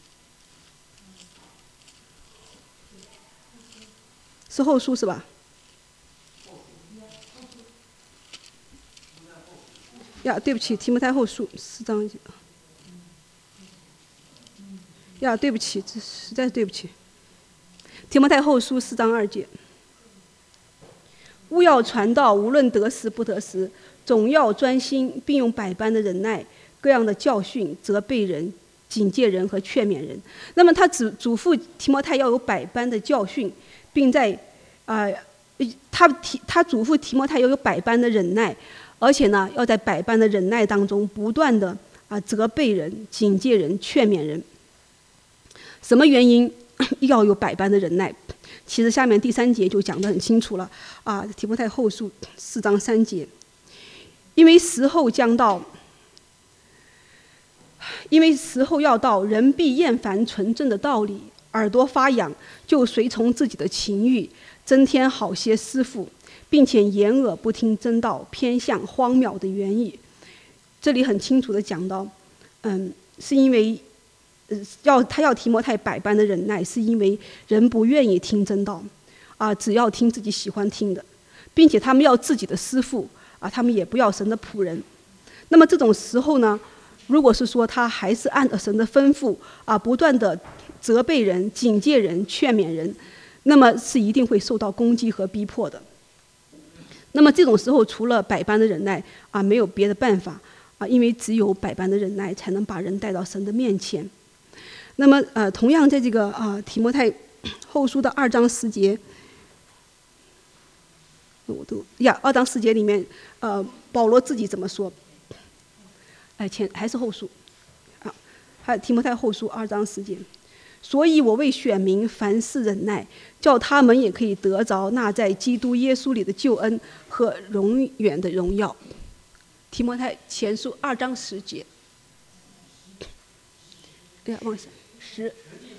是后书是吧？对不起，提摩太后书4章对不起，这实在是对不起。提摩太后书4章2节，务要传道，无论得时不得时，总要专心，并用百般的忍耐，各样的教训，责备人，警戒人和劝勉人。那么他嘱咐提摩太要有百般的教训，并在他嘱咐提摩太要有百般的忍耐，而且呢，要在百般的忍耐当中不断的责备人、警戒人、劝勉人。什么原因要有百般的忍耐？其实下面第3节就讲得很清楚了提摩太后书4章3节，因为时候要到，人必厌烦纯正的道理，耳朵发痒，就随从自己的情欲，增添好些师傅，并且掩耳不听真道，偏向荒谬的原意。这里很清楚地讲到是因为他要提摩太百般的忍耐，是因为人不愿意听真道，只要听自己喜欢听的，并且他们要自己的师傅，他们也不要神的仆人。那么这种时候呢，如果是说他还是按照神的吩咐不断的责备人、警戒人、劝勉人，那么是一定会受到攻击和逼迫的。那么这种时候，除了百般的忍耐没有别的办法因为只有百般的忍耐才能把人带到神的面前。那么同样在这个提摩太后书的2章10节，2章10节里面，保罗自己怎么说？还是后书还有提摩太后书2章10节。所以我为选民凡事忍耐，叫他们也可以得着那在基督耶稣里的救恩和永远的荣耀。提摩太前书2章10节。忘记10。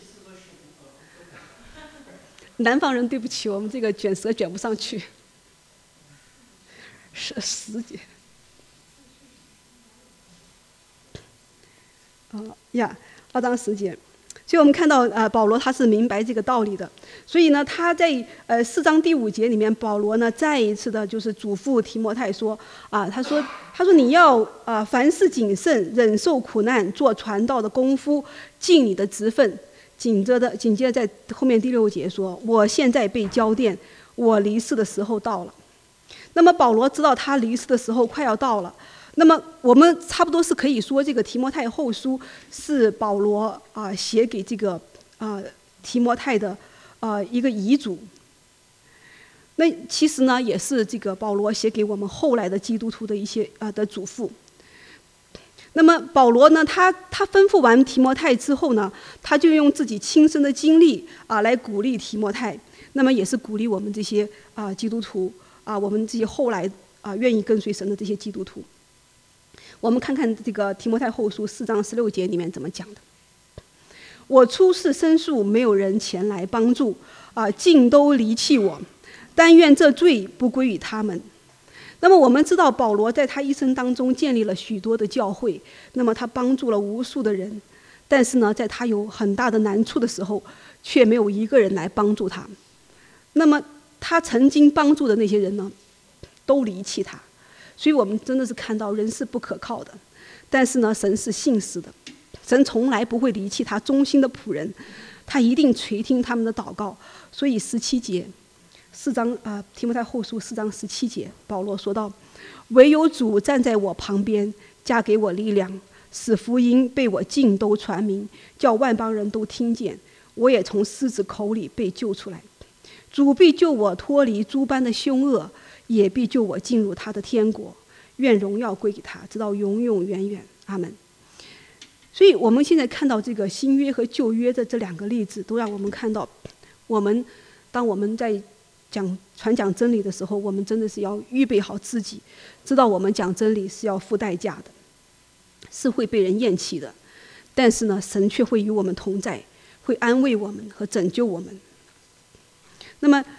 南方人对不起，我们这个卷舌卷不上去。10节。2章10节。所以我们看到保罗他是明白这个道理的。所以呢，他在4章第5节里面，保罗呢再一次的就是嘱咐提摩太说他说你要凡事谨慎，忍受苦难，做传道的功夫，尽你的职分。紧接着在后面第6节说，我现在被交奠，我离世的时候到了。那么保罗知道他离世的时候快要到了。那么我们差不多是可以说，这个提摩太后书是保罗写给这个提摩太的一个遗嘱。那其实呢，也是这个保罗写给我们后来的基督徒的一些的嘱咐。那么保罗呢，他吩咐完提摩太之后呢，他就用自己亲身的经历来鼓励提摩太，那么也是鼓励我们这些基督徒我们这些后来愿意跟随神的这些基督徒。我们看看这个提摩太后书4章16节里面怎么讲的。我出世申诉，没有人前来帮助尽都离弃我，但愿这罪不归于他们。那么我们知道保罗在他一生当中建立了许多的教会，那么他帮助了无数的人，但是呢，在他有很大的难处的时候，却没有一个人来帮助他。那么他曾经帮助的那些人呢，都离弃他。所以我们真的是看到人是不可靠的，但是呢，神是信实的，神从来不会离弃他忠心的仆人，他一定垂听他们的祷告。所以17节，4章提摩太后书4章17节，保罗说道：唯有主站在我旁边，加给我力量，使福音被我尽都传明，叫万邦人都听见。我也从狮子口里被救出来，主必救我脱离诸般的凶恶，也必救我进入他的天国，愿荣耀归给他，直到永永远远。阿们。所以我们现在看到这个新约和旧约的这2个例子，都让我们看到，当我们在传讲真理的时候，我们真的是要预备好自己，知道我们讲真理是要付代价的，是会被人厌弃的。但是呢，神却会与我们同在，会安慰我们和拯救我们。那么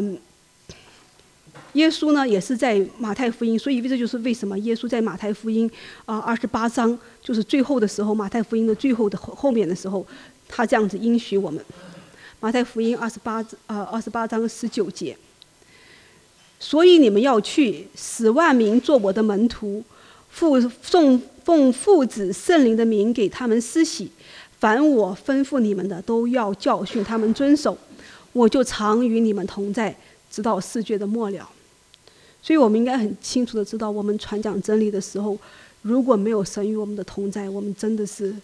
耶稣呢，也是在马太福音，所以这就是为什么耶稣在马太福音28章，就是最后的时候，马太福音的最后的后面的时候，他这样子应许我们。马太福音28章19节，所以你们要去，使万民做我的门徒，奉父子圣灵的名给他们施洗，凡我吩咐你们的，都要教训他们遵守，我就常与你们同在，直到世界的末了。所以我们应该很清楚的知道，我们传讲真理的时候，如果没有神与我们的同在，我们真的是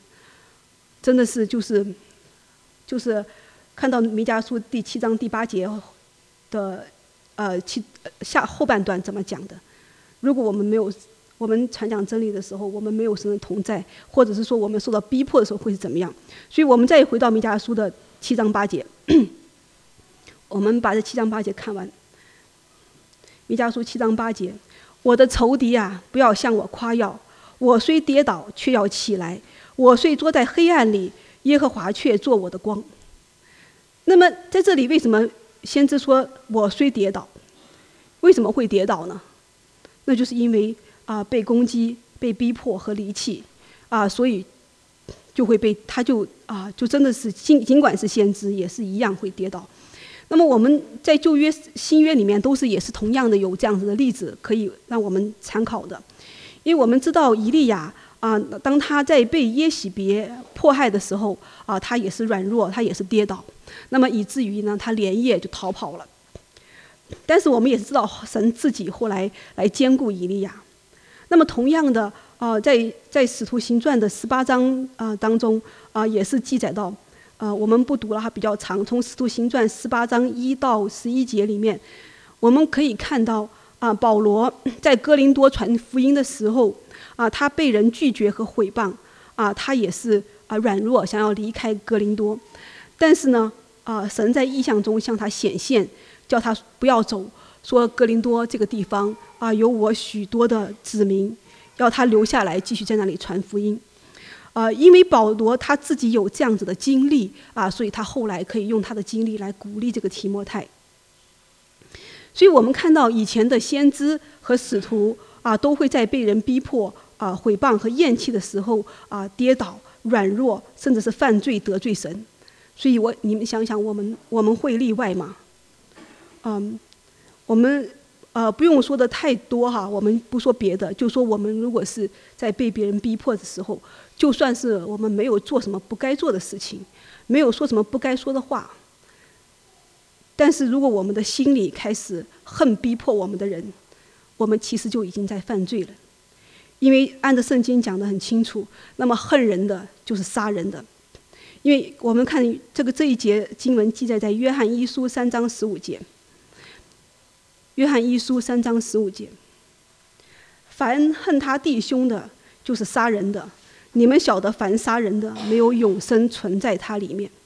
就是看到弥迦书第7章第8节的后半段怎么讲的。如果我们传讲真理的时候，我们没有神的同在，或者是说我们受到逼迫的时候会是怎么样。所以我们再回到弥迦书的7章8节，我们把这7章8节看完。弥迦书7章8节，我的仇敌啊，不要向我夸耀，我虽跌倒，却要起来；我虽坐在黑暗里，耶和华却做我的光。那么在这里，为什么先知说我虽跌倒？为什么会跌倒呢？那就是因为被攻击、被逼迫和离弃所以就会被就真的是尽管是先知，也是一样会跌倒。那么我们在旧约、新约里面也是同样的有这样子的例子可以让我们参考的，因为我们知道以利亚当他在被耶洗别迫害的时候他也是软弱，他也是跌倒，那么以至于呢他连夜就逃跑了。但是我们也知道神自己后来兼顾以利亚。那么同样的在使徒行传的18章当中也是记载到我们不读了，它比较长，从使徒行传18章1到11节里面，我们可以看到保罗在哥林多传福音的时候他被人拒绝和毁谤他也是软弱，想要离开哥林多。但是呢神在异象中向他显现，叫他不要走，说哥林多这个地方有我许多的子民，要他留下来继续在那里传福音。因为保罗他自己有这样子的经历所以他后来可以用他的经历来鼓励这个提摩太。所以我们看到以前的先知和使徒都会在被人逼迫毁谤和厌弃的时候跌倒、软弱，甚至是犯罪得罪神。所以你们想想，我们会例外吗？我们不用说的太多我们不说别的，就说我们如果是在被别人逼迫的时候，就算是我们没有做什么不该做的事情，没有说什么不该说的话，但是如果我们的心里开始恨逼迫我们的人，我们其实就已经在犯罪了。因为按照圣经讲得很清楚，那么恨人的就是杀人的。因为我们看这一节经文记载在约翰一书3章15节。约翰一书3章15节，凡恨他弟兄的，就是杀人的。你们晓得，凡杀人的，没有永生存在他里面。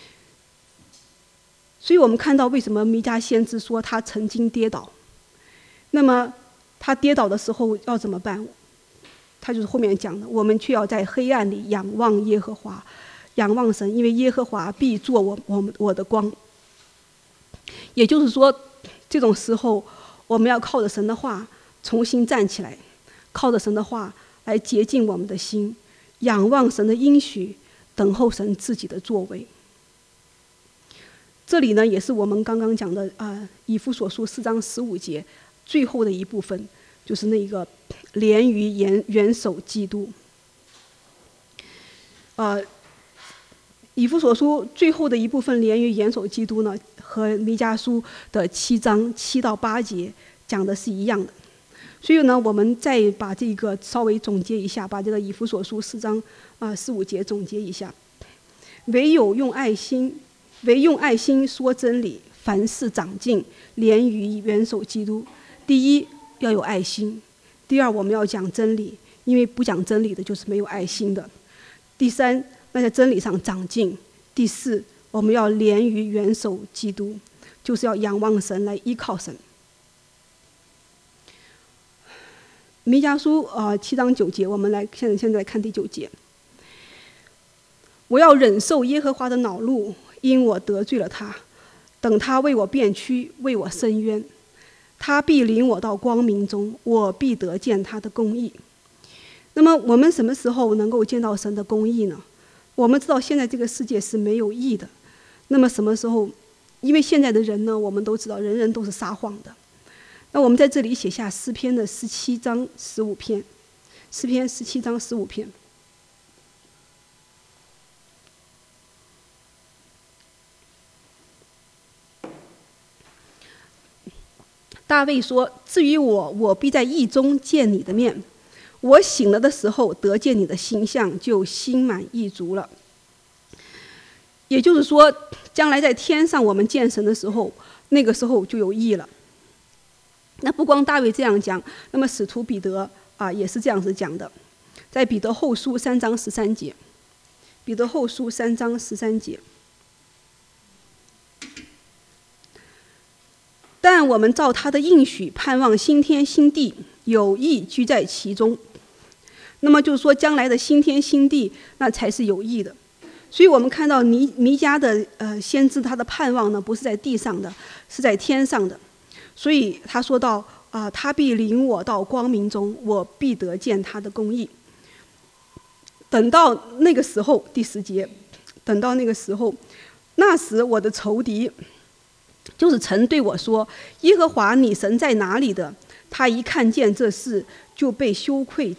所以我们看到为什么弥迦先知说他曾经跌倒。那么他跌倒的时候要怎么办？他就是后面讲的，我们却要在黑暗里仰望耶和华，仰望神，因为耶和华必作我的光。也就是说，这种时候我们要靠着神的话重新站起来，靠着神的话来洁净我们的心，仰望神的应许，等候神自己的作为。这里呢也是我们刚刚讲的以弗所书4章15节最后的一部分，就是那个连于元首基督。以弗所书最后的一部分连于元首基督呢，和弥迦书的7章7到8节讲的是一样的。所以呢，我们再把这个稍微总结一下，把这个以弗所书4章15节总结一下。唯用爱心说真理，凡事长进，连于元首基督。第一要有爱心，第二我们要讲真理，因为不讲真理的就是没有爱心的。第三，那在真理上长进。第四，我们要连于元首基督，就是要仰望神，来依靠神。弥迦书7章9节，我们现在看第9节。我要忍受耶和华的恼怒，因我得罪了他，等他为我辩屈，为我伸冤，他必领我到光明中，我必得见他的公义。那么我们什么时候能够见到神的公义呢？我们知道现在这个世界是没有义的，那么什么时候？因为现在的人呢，我们都知道人人都是撒谎的。那我们在这里写下诗篇的17章15篇，诗篇17章15篇。大卫说：至于我必在义中见你的面，我醒了的时候得见你的形象，就心满意足了。也就是说，将来在天上我们见神的时候，那个时候就有义了。那不光大卫这样讲，那么使徒彼得也是这样子讲的，在彼得后书3章13节。彼得后书3章13节。但我们照他的应许盼望新天新地，有义居在其中。那么就是说，将来的新天新地那才是有义的。所以我们看到弥迦的先知，他的盼望呢不是在地上的，是在天上的。所以他说到他必领我到光明中，我必得见他的公义。 等到那个时候，第10节，等到那个时候，那时我的仇敌，就是曾对我说：耶和华你神在哪里的？他一看见这事，就被羞愧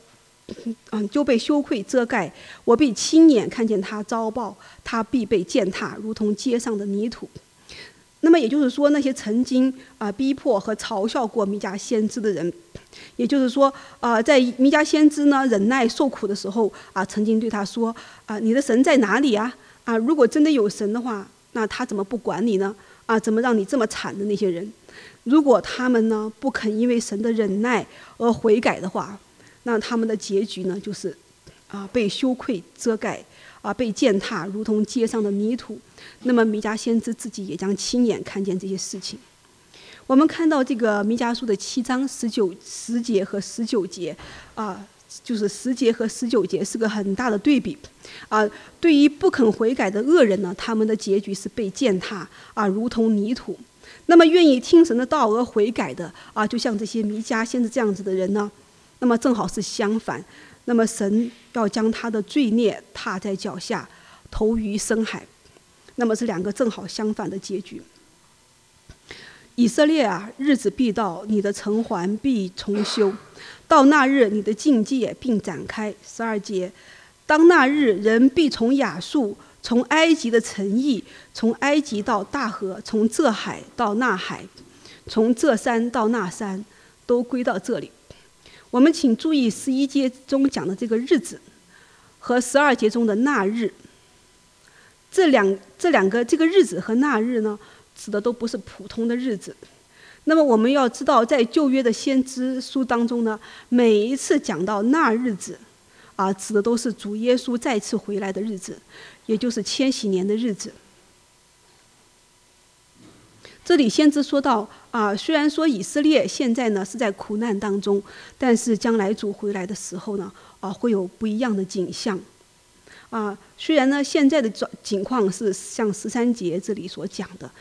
遮盖。我必亲眼看见他遭报，他必被践踏，如同街上的泥土。那么也就是说，那些曾经逼迫和嘲笑过弥迦先知的人，也就是说在弥迦先知呢忍耐受苦的时候曾经对他说你的神在哪里啊？如果真的有神的话，那他怎么不管你呢？怎么让你这么惨的那些人？如果他们呢不肯因为神的忍耐而悔改的话，那他们的结局呢就是被羞愧遮盖，被践踏，如同街上的泥土。那么弥迦先知自己也将亲眼看见这些事情。我们看到这个弥迦书的7章10节和19节就是10节和19节是个很大的对比对于不肯悔改的恶人呢，他们的结局是被践踏如同泥土。那么愿意听神的道而悔改的就像这些弥迦先知这样子的人呢，那么正好是相反。那么神要将他的罪孽踏在脚下，投于深海。那么是2个正好相反的结局。以色列日子必到，你的城环必重修，到那日你的境界并展开。12节，当那日人必从亚述，从埃及的城邑，从埃及到大河，从这海到那海，从这山到那山，都归到这里。我们请注意11节中讲的这个日子和12节中的那日，这两个这个日子和那日呢，指的都不是普通的日子。那么我们要知道，在旧约的先知书当中呢，每一次讲到那日子指的都是主耶稣再次回来的日子，也就是千禧年的日子。这里先知说到虽然说以色列现在呢是在苦难当中，但是将来主回来的时候呢会有不一样的景象虽然呢现在的情况是像13节这里所讲的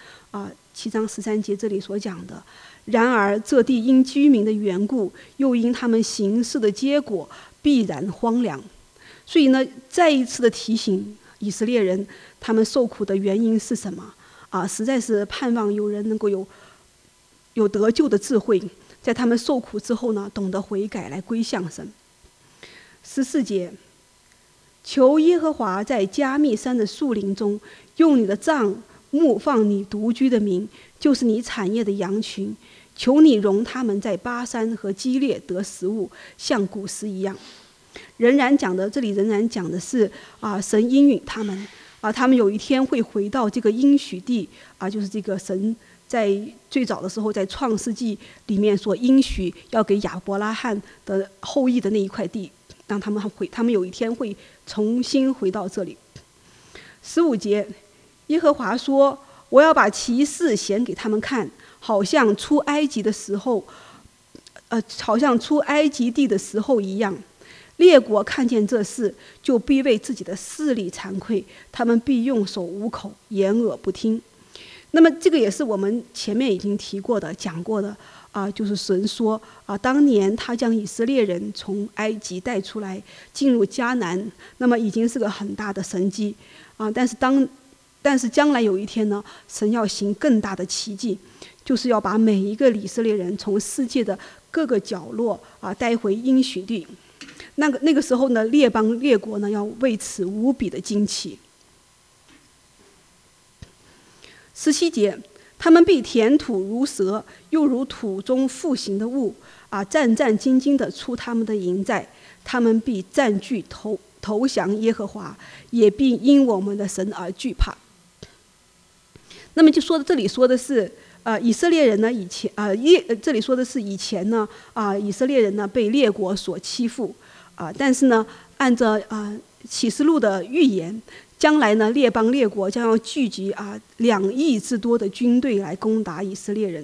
7章13节这里所讲的，然而这地因居民的缘故，又因他们行事的结果，必然荒凉。所以呢再一次的提醒以色列人，他们受苦的原因是什么实在是盼望有人能够有得救的智慧，在他们受苦之后呢，懂得悔改来归向神。14节，求耶和华在加密山的树林中，用你的杖牧放你独居的民，就是你产业的羊群。求你容他们在巴山和基列得食物，像古时一样。这里仍然讲的是神应允他们他们有一天会回到这个应许地就是这个神在最早的时候在创世纪里面所应许要给亚伯拉罕的后裔的那一块地，让他们有一天会重新回到这里。15节，耶和华说：我要把奇事显给他们看，好像出埃及的时候好像出埃及地的时候一样。列国看见这事，就必为自己的势力惭愧，他们必用手捂口，掩耳不听。那么这个也是我们前面已经提过的讲过的就是神说当年他将以色列人从埃及带出来进入迦南，那么已经是个很大的神迹但是将来有一天呢，神要行更大的奇迹，就是要把每一个以色列人从世界的各个角落带回应许地。那个时候呢，列邦列国呢要为此无比的惊奇。17节，他们必填土如蛇，又如土中复形的物战战兢兢地出他们的营寨。他们必占据投降耶和华，也必因我们的神而惧怕。那么就说这里说的是以色列人呢以前这里说的是以前呢以色列人呢被列国所欺负但是呢按照启示录的预言，将来呢列邦列国将要聚集2亿之多的军队来攻打以色列人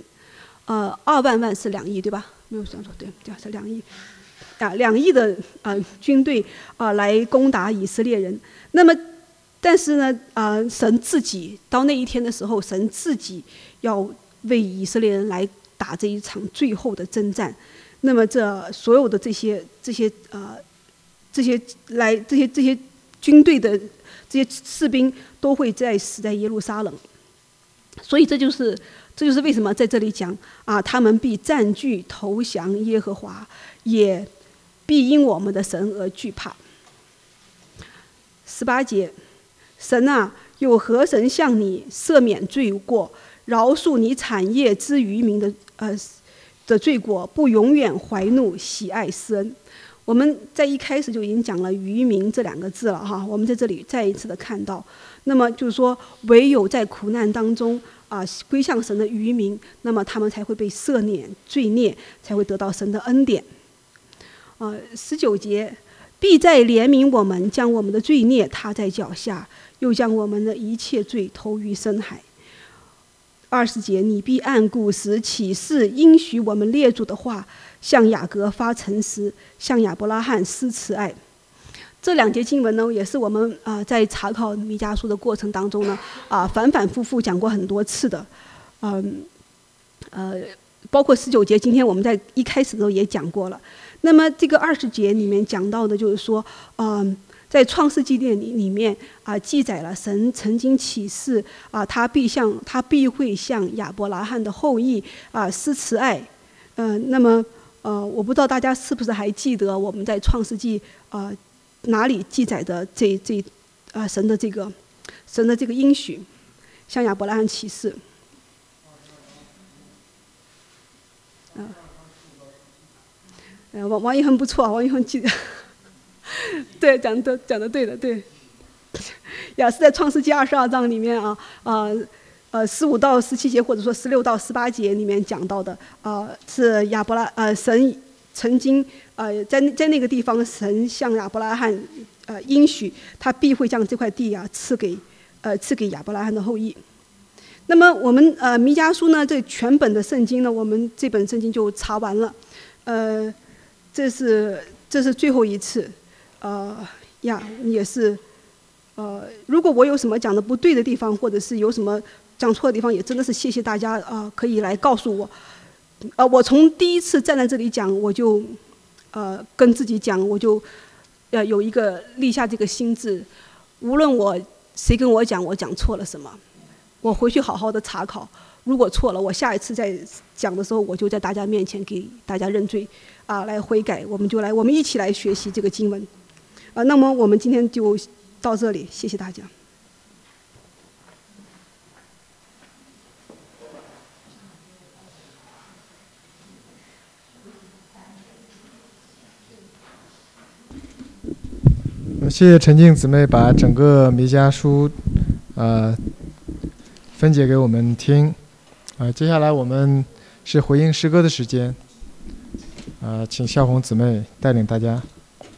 2万是2亿对吧？没有算错，对是2亿2亿的军队来攻打以色列人。那么但是呢神自己到那一天的时候，神自己要为以色列人来打这一场最后的征战。那么这所有的这些这些军队的这些士兵都会死在耶路撒冷。所以这就是为什么在这里讲啊，他们必占据投降耶和华，也必因我们的神而惧怕。18节，神啊，有何神向你赦免罪过，饶恕你产业之渔民的罪过，不永远怀怒，喜爱施恩。我们在一开始就已经讲了渔民这2个字了哈，我们在这里再一次的看到，那么就是说，唯有在苦难当中归向神的渔民，那么他们才会被赦免罪孽，才会得到神的恩典。19节，必再怜悯我们，将我们的罪孽踏在脚下，又将我们的一切罪投于深海。20节，你必按古时启示应许我们列祖的话，向雅各发诚实，向亚伯拉罕施慈爱。这2节经文呢，也是我们在查考弥迦书的过程当中呢，反反复复讲过很多次的。包括19节，今天我们在一开始的时候也讲过了。那么这个20节里面讲到的就是说，在创世纪里面记载了神曾经启示他必会向亚伯拉罕的后裔施慈爱。那么我不知道大家是不是还记得我们在创世纪哪里记载的神的这个应许，向亚伯拉罕启示。王一恒不错，王一恒记得，对，讲的对的，对，也是在创世纪22章里面15到17节，或者说16到18节里面讲到的是神曾经在那个地方，神向亚伯拉罕应许他必会将这块地赐给亚伯拉罕的后裔。那么我们弥迦书呢，这全本的圣经呢，我们这本圣经就查完了。这是最后一次，也是如果我有什么讲的不对的地方，或者是有什么讲错的地方，也真的是谢谢大家可以来告诉我。我从第一次站在这里讲，我就跟自己讲，我就有一个立下这个心志，无论谁跟我讲我讲错了什么，我回去好好的查考，如果错了，我下一次再讲的时候，我就在大家面前给大家认罪来悔改，我们一起来学习这个经文那么我们今天就到这里，谢谢大家。 谢谢陈静姊妹把整个弥迦书分解给我们听接下来我们是回应诗歌的时间请笑红姊妹带领大家。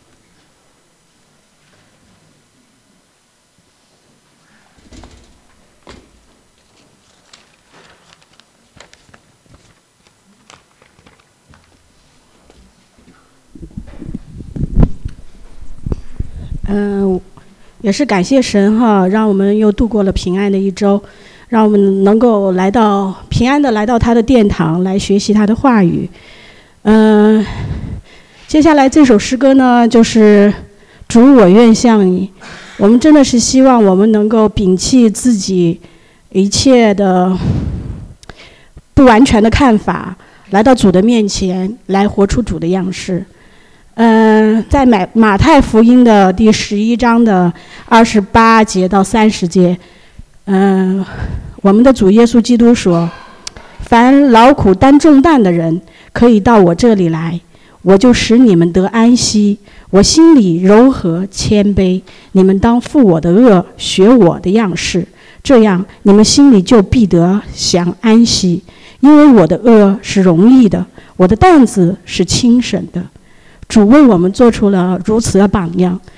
也是感谢神让我们又度过了平安的一周，让我们能够平安的来到他的殿堂来学习他的话语。接下来这首诗歌呢，就是主我愿像你。我们真的是希望我们能够摒弃自己一切的不完全的看法，来到主的面前，来活出主的样式。在马太福音的第11章的28节到30节，我们的主耶稣基督说：“凡劳苦担重担的人，可以到我这里来，我就使你们得安息。我心里柔和谦卑，你们当负我的轭，学我的样式，这样你们心里就必得享安息。因为我的轭是容易的，我的担子是轻省的。”主为我们做出了如此的榜样，